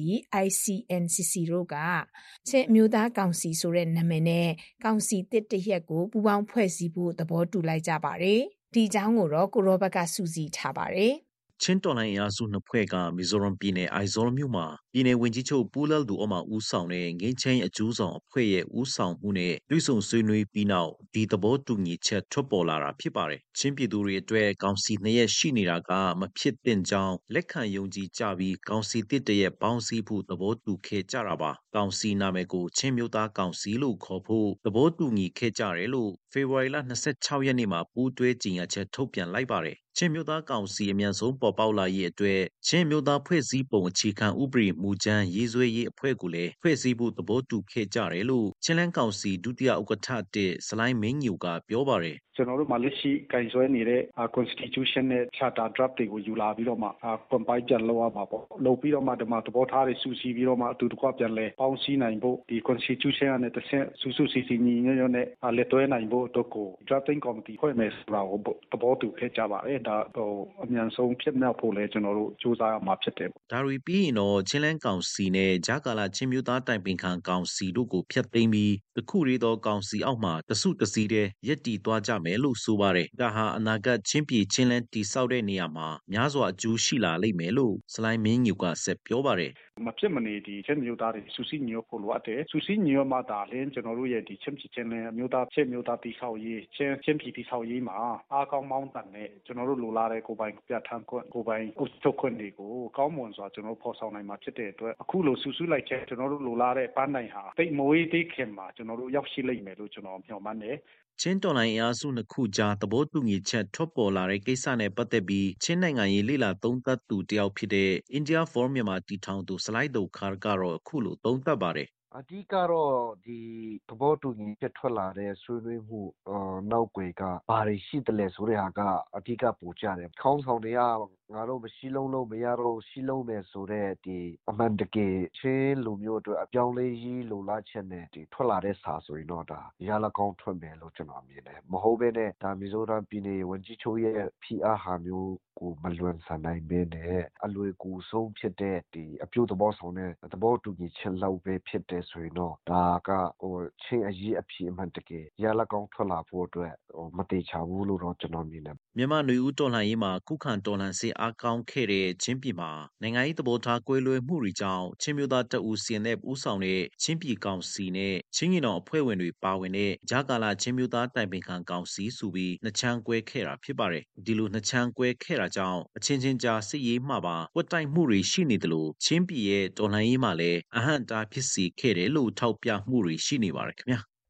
ICNCC တို့ကချင်းအမျိုးသားကောင်စီဆိုတဲ့နာမည်နဲ့ကောင်စီတစ်တရက်ကိုပူးပေါင်းဖွဲ့စည်းဖို့သဘောတူလိုက်ကြပါတယ်ဒီအကြောင်းကိုတော့ကိုရောဘတ်ကစူးစီးထားပါတယ်ချင်းတော်လိုင်းအားစုနှစ်ဖွဲ့ကမီဇိုရမ်ပြည်နယ်အိုင်ဇော်မြို့မှာပြည်နယ်ဝင်ကြီးချုပ်ပူးလယ်သူအမဦးဆောင်တဲ့ငင်းချင်းအကျိုးဆောင်အဖွဲ့ရဲ့ဦးဆောင်မှုနဲ့တွဲဆုံဆွေးနွေးပြီးနောက်ဒီသဘောတူညီချက်ထွက်ပေါ်လာတာဖြစ်ပါတယ်။ချင်းပြည်သူတွေအတွက်ကောင်စီနှစ်ရက်ရှိနေတာကမဖြစ်သင့်ကြောင်းလက်ခံယုံကြည်ကြပြီးကောင်စီတစ်တရက်ပေါင်းစည်းဖို့သဘောတူခဲ့ကြတာပါ။ကောင်စီနာမည်ကိုချင်းမျိုးသားကောင်စီလို့ခေါ်ဖို့သဘောတူညီခဲ့ကြတယ်လို့ဖေဖော်ဝါရီလ26ရက်နေ့မှာပူးတွဲကြေညာချက်ထုတ်ပြန်လိုက်ပါတယ်။ချင်းမျိုးသားကောင်စီအမြန်ဆုံးပေါ်ပေါက်လာရေးအတွက်ချင်းမျိုးသားဖွဲ့စည်းပုံအခြေခံဥပဒေမူကြမ်းရေးဆွဲရေးအဖွဲ့ကိုလည်းဖွဲ့စည်းဖို့သဘောတူခဲ့ကြတယ်လို့ချင်းလန်းကောင်စီဒုတိယဥက္ကဋ္ဌတဲ့စလိုင်းမင်းညိုကပြောပါတယ်ကျွန်တော်တို့မှာလက်ရှိကိုင်ဆွဲနေတဲ့ constitution နဲ့ charter draft တွေကိုယူလာပြီးတော့မှ compile ပြန်လုပ်ရမှာပေါ့လုပ်ပြီးတော့မှဒီမှာသဘောထားတွေစုစည်းပြီးတော့မှအတူတကွပြန်လဲပေါင်းစည်းနိုင်ဖို့ဒီ constitution နဲ့တစ်ဆင့်စုစုစည်းစည်းညီညွတ်ညွတ်နဲ့လက်တွဲနိုင်ဖို့အတွက်ကို drafting committee ဖွဲ့မယ်ဆိုတာကိုသဘောတူခဲ့ကြပါတယ်ဒါအမြန်ဆုံးဖြစ်မြောက်ဖို့လဲကျွန်တော်တို့စူးစမ်းရမှာဖြစ်တယ်ဒါတွေပြီးရင်တော့ချင်းလန်းကောင်စီနဲ့ဂျာကာလာချင်းမျိုးသားတိုင်ပင်ခံကောင်စီတို့ကိုဖျက်သိမ်းပြီးတခုတည်းသောကောင်စီအောက်မှာတစုတစည်းတည်းရပ်တည်သွားကြမယ်လို့ဆိုပါတယ်ဒါဟာအနာဂတ်ချင်းပြည်ချင်းလန်းတည်ဆောက်တဲ့နေရာမှာများစွာအကျိုးရှိလာလိမ့်မယ်လို့စလိုင်းမင်းညိုကဆက်ပြောပါတယ်မဖြစ်မနေဒီချင်းမျိုးသားတွေစုစည်းညွတ်ဖို့လိုအပ်တယ်စုစည်းညွတ်မှဒါလည်းကျွန်တော်တို့ရဲ့ဒီချင်းပြည်ချင်းလန်းမျိုးသားချင်းမျိုးသားတည်ဆောက်ရေးချင်းပြည်တည်ဆောက်ရေးမှာအားကောင်းမောင်းတန်နဲ့ကျွန်တော်တို့လိုလားတဲ့ကိုပိုင်ပြဋ္ဌာန်းခွင့်ကိုပိုင်အုပ်ချုပ်ခွင့်တွေကိုကောင်းမွန်စွာကျွန်တော်ဖော်ဆောင်နိုင်မှာဖြစ်တဲ့အတွက်အခုလိုစုစည်းလိုက်ချက်ကျွန်တော်တို့လိုလားတဲ့ပန်းနိုင်ဟာတိတ်မွေးသိခင်မှာကျွန်တော်တို့ရောက်ရှိလိမ့်မယ်လို့ကျွန်တော်မျှော်မှန်းတယ်ချင်းတော်လိုင်းအားစုနှစ်ခုကြားသဘောတူညီချက်ထွက်ပေါ်လာတဲ့ကိစ္စနဲ့ပတ်သက်ပြီးချင်းနိုင်ငံရေးလေလာသုံးသပ်သူတယောက်ဖြစ်တဲ့ India for Myanmar တည်ထောင်သူစလိုက်ဒိုခါကတော့အခုလိုသုံးသပ်ပါတယ်အဓိကတော့ဒီသဘောတူညီချက်ထွက်လာတဲ့ဆွေးနွေးမှုနောက်ွယ်ကဘာတွေရှိတယ်လဲဆိုတဲ့ဟာကအဓိကပိုကြတယ်ခေါင်းဆောင်တွေကငါတို့မရှိလုံးလို့မရတော့ရှိလုံးမယ်ဆိုတဲ့ဒီအမှန်တကယ်ချင်းလူမျိုးတို့အပြောင်းလဲကြီးလိုလားချက်နဲ့ဒီထွက်လာတဲ့စာဆိုရင်တော့ဒါရလကောင်းထွက်မယ်လို့ကျွန်တော်မြင်တယ်မဟုတ်ဘဲနဲ့ဒါမီဇိုရမ်ပြည်နယ်ဝန်ကြီးချုပ်ရဲ့ဖိအားဟာမျိုးကိုမလွန်ဆန်နိုင်ဘဲနဲ့အလွယ်ကူဆုံးဖြစ်တဲ့ဒီအပြုသဘောဆောင်တဲ့သဘောတူညီချက်လောက်ပဲဖြစ်တဲ့ဆိုရင်တော့ဒါကချင်းအရေးအဖြစ်အမှန်တကယ်ရလကောင်းထွက်လာဖို့အတွက်မတေချဘူးလို့တော့ကျွန်တော်မြင်တယ်မြန်မာနွေဦးတော်လှန်ရေးမှာခုခံတော်လှန်စစ်အားကောင်းခဲ့တဲ့ချင်းပြည်မှာနိုင်ငံရေးသဘောထားကွဲလွဲမှုတွေကြောင့်ချင်းမျိုးသားတအူစင်တဲ့ဦးဆောင်တဲ့ချင်းပြည်ကောင်စီနဲ့ချင်းပြည်တော်အဖွဲ့ဝင်တွေပါဝင်တဲ့ဂျာကာလာချင်းမျိုးသားတိုင်ပင်ခံကောင်စီဆိုပြီးနှစ်ချမ်းကွဲခဲ့တာဖြစ်ပါတယ်ဒီလိုနှစ်ချမ်းကွဲခဲ့တာကြောင့်အချင်းချင်းကြားစစ်ရေးမှပါဝတ်တိုက်မှုတွေရှိနေတယ်လို့ချင်းပြည်ရဲ့တော်လှန်ရေးမှာလည်းအဟန့်တားဖြစ်စေခဲ့တယ်လို့ထောက်ပြမှုတွေရှိနေပါတယ်ခင်ဗျာဖ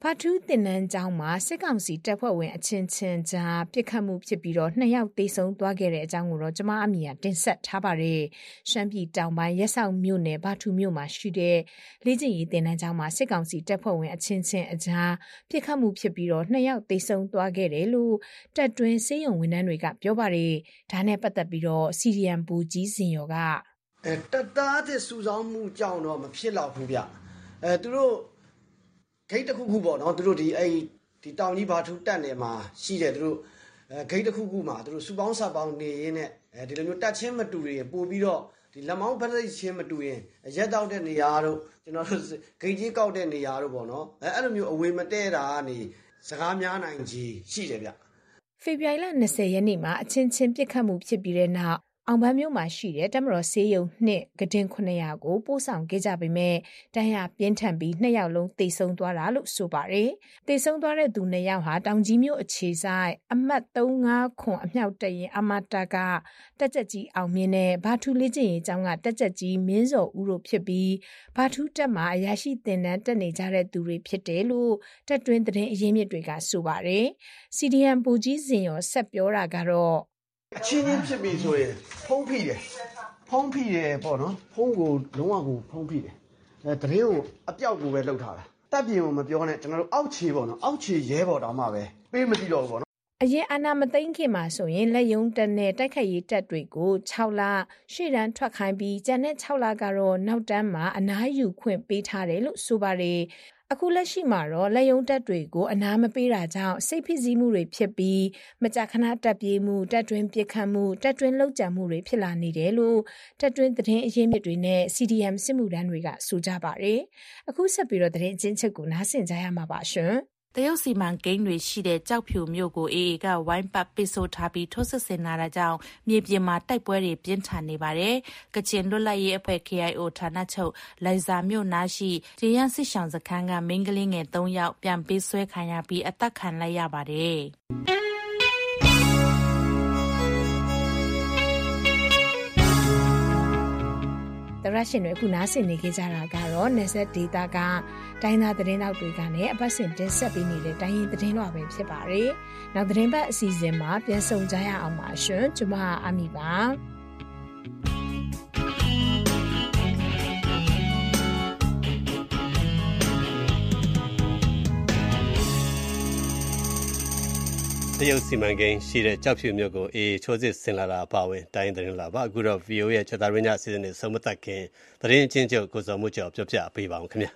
ဘာထူးတင်နန်းကျောင်းမှာစစ်ကောင်စီတပ်ဖွဲ့ဝင်အချင်းချင်းကြားပြစ်ခတ်မှုဖြစ်ပြီးတော့2ယောက်သေဆုံးသွားခဲ့တဲ့အကြောင်းကိုတော့ကျွန်မအမီကတင်ဆက်ထားပါတယ်ရှမ်းပြည်တောင်ပိုင်းရက်ဆောင်မြို့နယ်ဘာထူမြို့မှာရှိတဲ့လေ့ကျင့်ရေးတင်နန်းကျောင်းမှာစစ်ကောင်စီတပ်ဖွဲ့ဝင်အချင်းချင်းအကြားပြစ်ခတ်မှုဖြစ်ပြီးတော့2ယောက်သေဆုံးသွားခဲ့တယ်လို့တပ်တွင်းစေယုံဝန်ထမ်းတွေကပြောပါတယ်ဒါနဲ့ပတ်သက်ပြီးတော့ CDM ဘူကြီးစင်ရောကတပ်သားတဲ့စုဆောင်းမှုကြောင့်တော့မဖြစ်တော့ဘူးဗျသူတို့ဂိတ်တစ်ခုခုပေါ့နော်သူတို့ဒီတောင်ကြီးဘာထူတက်နေမှာရှိတယ်သူတို့ဂိတ်တစ်ခုခုမှာသူတို့စုပေါင်းဆက်ပေါင်းနေရင်းနဲ့ဒီလိုမျိုးတက်ချင်းမတူရင်ပို့ပြီးတော့ဒီလက်မောင်းဖက်လိုက်ချင်းမတူရင်ရက်တောက်တဲ့နေရာတို့ကျွန်တော်တို့ဂိတ်ကြီးကောက်တဲ့နေရာတို့ပေါ့နော်အဲ့လိုမျိုးအဝေးမတဲတာကနေစကားများနိုင်ကြီးရှိတယ်ဗျဖေဖော်ဝါရီလ20ရက်နေ့မှာအချင်းချင်းပြစ်ခတ်မှုဖြစ်ပြီးတဲ့နောက်အောင်ပန်းမြို့မှာရှိတဲ့တမတော်ဆေးရုံနှစ်ကဒင်900ကိုပို့ဆောင်ခဲ့ကြပေမဲ့တန်းရပြင်းထန်ပြီး2ယောက်လုံးသေဆုံးသွားတာလို့ဆိုပါတယ်။သေဆုံးသွားတဲ့သူ2ယောက်ဟာတောင်ကြီးမြို့အခြေဆိုင်အမှတ်35ခွန်အမြောက်တရင်အမတာကတက်ကြက်ကြီးအောင်မြင့်နဲ့ဘာထူးလေးကျင်ရေးကျောင်းကတက်ကြက်ကြီးမင်းစော်ဦးတို့ဖြစ်ပြီးဘာထူးတက်မှာအရာရှိတင်တန်းတက်နေကြတဲ့သူတွေဖြစ်တယ်လို့တက်တွင်းသတင်းအရင်းမြစ်တွေကဆိုပါတယ်။ CDM ပူကြီးစင်ရောဆက်ပြောတာကတော့အချင်းချင်းဖြစ်ပြီဆိုရင်ဖုံးဖိတယ်ပေါ့နော်ဖုံးကိုလုံးဝကိုဖုံးဖိတယ်တရင်ကိုအပြောက်ကိုပဲလှုပ်ထားတာတပ်ပြင်ကိုမပြောနဲ့ကျွန်တော်တို့အောက်ခြေပေါ့နော်အောက်ခြေရဲဘော်တောင်မှပဲပေးမကြည့်တော့ဘူးပေါ့နော်အရင်အာဏာမသိမ်းခင်မှာဆိုရင်လက်ယုံတက်နဲ့တိုက်ခိုက်ရေးတပ်တွေကို6လရှေ့တန်းထွက်ခိုင်းပြီးကျန်တဲ့6လကတော့နောက်တန်းမှာအနားယူခွင့်ပေးထားတယ်လို့ဆိုပါတယ်အခုလက်ရှိမှာတော့လက်ယုံတက်တွေကိုအနားမပေးတာကြောင့်စိတ်ဖိစီးမှုတွေဖြစ်ပြီးမကြာခဏတက်ပြေးမှုတက်တွင်းပြစ်ခတ်မှုတက်တွင်းလှုပ်ကြံမှုတွေဖြစ်လာနေတယ်လို့တက်တွင်းသတင်းအရင်းမြစ်တွေနဲ့ CDM စစ်မှုထမ်းတွေကဆိုကြပါတယ်အခုဆက်ပြီးတော့သတင်းအချင်းချက်ကိုနားဆင်ကြရမှာပါရှင်တရုတ်စီမံကိန်းတွေရှိတဲ့ကြောက်ဖြူမြို့ကိုAAကဝိုင်းပတ်ပစ်ဆို့ထားပြီးထိုးစစ်ဆင်လာတာကြောင့်မြေပြင်မှာတိုက်ပွဲတွေပြင်းထန်နေပါတယ်။ကချင်လွတ်လပ်ရေးအဖွဲ့ KIO ဌာနချုပ်လိုင်ဇာမြို့နားရှိဂျေယန်စစ်ဆောင်စခန်းကမိန်းကလေးငယ်3ယောက်ပြန်ပေးဆွဲခံရပြီးအသက်ခံလိုက်ရပါတယ်။တရရှင်တွေအခုနားဆင်နေကြတာကတော့နယ်စပ်ဒေသကတိုင်းသားသတင်းတောက်တွေကလည်းအပတ်စဉ်တင်ဆက်ပေးနေတဲ့တိုင်းရင်းသတင်းတော်ပဲဖြစ်ပါတယ်။နောက်သတင်းပတ်အစီအစဉ်မှာပြန်ဆုံကြရအောင်ပါရှင်။ကျွန်မအမီပါ။တရုတ်စီမံကိန်းရှိတဲ့ကြောက်ဖြူမြို့ကိုချိုးစစ်ဆင်လာတာအပါအဝင်တိုင်းသတင်းလာပါအခုတော့ VO ရဲ့ချက်သားရင်းညအစီအစဉ်တွေဆုံးမသက်ခင်သတင်းအချင်းချုပ်ကိုစောမှုကျော်ပြောပြပေးပါအောင်ခင်ဗျာ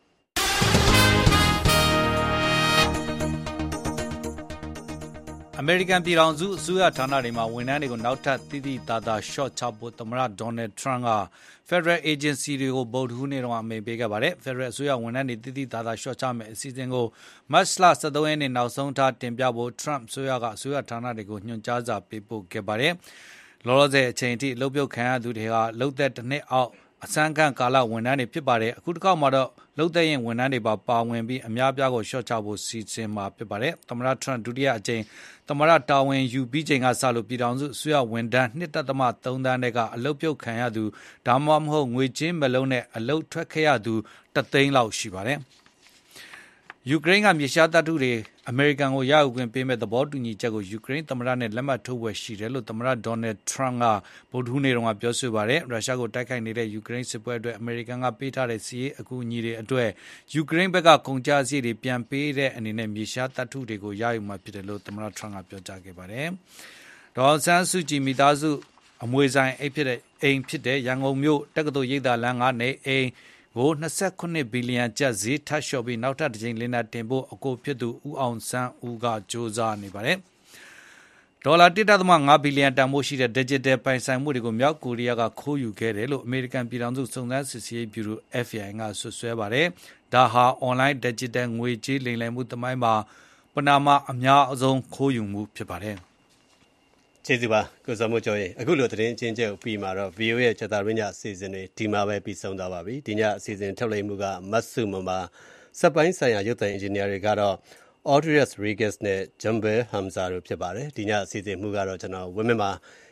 အမေရိကန်ပြည်ထောင်စုအစိုးရဌာနတွေမှာဝန်ထမ်းတွေကိုနောက်ထပ်သိသိသာသာ short ချဖို့သမ္မတ Donald Trump က Federal Agency တွေကိုဗုဒ္ဓဟူးနေ့တုန်းကအမိန့်ပေးခဲ့ပါတယ်။ Federal အစိုးရဝန်ထမ်းတွေသိသိသာသာ short ချမယ့်အစီအစဉ်ကိုမတ်လ23ရက်နေ့နောက်ဆုံးထားတင်ပြဖို့ Trump အစိုးရကအစိုးရဌာနတွေကိုညွှန်ကြားစာပေးပို့ခဲ့ပါတယ်။လောလောဆယ်အချိန်အထိအလုပ်ပြုတ်ခံရသူတွေဟာလုပ်သက်တစ်နှစ်အောက်အစမ်းခန့်ကာလဝန်ထမ်းတွေဖြစ်ပါတယ်အခုတစ်ခေါက်မှာတော့လုပ်သက်ရင်ဝန်ထမ်းတွေပါဝင်ပြီးအများပြားကိုရှော့ချဖို့စီစဉ်မှာဖြစ်ပါတယ်သမ္မတထရန့်ဒုတိယအကြိမ်သမ္မတတာဝန်ယူပြီးချိန်ကစလို့ပြည်ထောင်စုအစိုးရဝန်ထမ်း 2.3 သန်းတွေကအလုပ်ပြုတ်ခံရသူဒါမှမဟုတ်ငွေကြေးမလုံးနဲ့အလုပ်ထွက်ခဲ့ရသူ3 သိန်းလောက်ရှိပါတယ်ယူကရိန်းကမြေရှားတပ်ထုတွေအမေရိကန်ကိုရယူခွင့်ပေးမဲ့သဘောတူညီချက်ကိုယူကရိန်းသမ္မတနဲ့လက်မှတ်ထိုးဝယ်ရှိတယ်လို့သမ္မတဒေါ်နယ်ထရန့်ကဗုဒ္ဓဟူးနေ့တုန်းကပြောဆိုပါတယ်ရုရှားကိုတိုက်ခိုက်နေတဲ့ယူကရိန်းစစ်ပွဲအတွက်အမေရိကန်ကပေးထားတဲ့စီးရေးအကူအညီတွေအတွက်ယူကရိန်းဘက်ကကုန်ကျစရိတ်တွေပြန်ပေးတဲ့အနေနဲ့မြေရှားတပ်ထုတွေကိုရယူမှာဖြစ်တယ်လို့သမ္မတထရန့်ကပြောကြားခဲ့ပါတယ်ဒေါ်ဆန်းစုကြည်မိသားစုအမွေဆိုင်အိမ်ဖြစ်တဲ့ရန်ကုန်မြို့တက္ကသိုလ်ရိပ်သာလမ်းကနေအိမ်ကို29ဘီလီယံကျပ်ဈေးထပ်လျှော့ပြီးနောက်ထပ်တစ်ကြိမ်လင်းတာတင်ဖို့အကိုဖြစ်သူဦးအောင်ဆန်းဦးကကြိုးစားနေပါတယ်။ဒေါ်လာ 1.5 ဘီလီယံတန်ဖိုးရှိတဲ့ Digital ပိုင်ဆိုင်မှုတွေကိုမြောက်ကိုရီးယားကခိုးယူခဲ့တယ်လို့အမေရိကန်ပြည်ထောင်စုစုံစမ်းစစ်ဆေးရေးဗျူရို FBI ကဆွဆွဲပါတယ်။ဒါဟာ Online Digital ငွေကြေးလိမ်လည်မှုသမိုင်းမှာပဏာမအများအဆုံးခိုးယူမှုဖြစ်ပါတယ်။ကျေးဇူးပါကိုစောမိုးကျော်ရေအခုလိုသတင်းချင်းချုပ်ပြီးမှာတော့ VO ရဲ့ချက်သားရင်းညအစီအစဉ်တွေဒီမှာပဲပြီးဆုံးသွားပါပြီဒီညအစီအစဉ်ထုတ်လွှင့်မှုကမတ်စုမမစက်ပိုင်းဆိုင်ရာရုပ်သံအင်ဂျင်နီယာတွေကတော့ Audrey Rodriguez နဲ့ Jumbe Hamza တို့ဖြစ်ပါတယ်ဒီညအစီအစဉ်မှုကတော့ကျွန်တော်ဝင်းမင်းပါ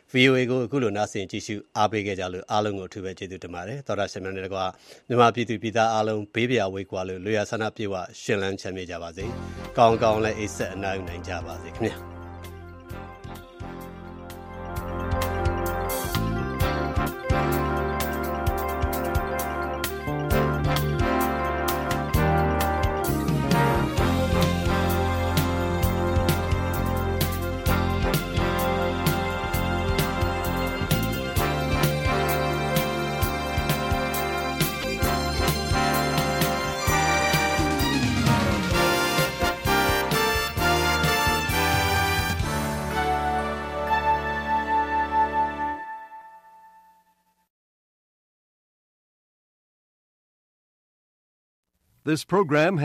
VOA ကိုအခုလိုနားဆင်ကြည့်ရှုအားပေးခဲ့ကြလို့အားလုံးကိုအထူးပဲကျေးဇူးတင်ပါတယ်သောတာရှင်များနဲ့တကွာမြန်မာပြည်သူပြည်သားအားလုံးဘေးပြာဝေးကွာလို့လွေရဆန္ဒပြေဝရှင်လန်းချမ်းမြေ့ကြပါစေကောင်းကောင်းလည်းအိတ်ဆက်အနားယူနိုင်ကြပါစေခင်ဗျာ This program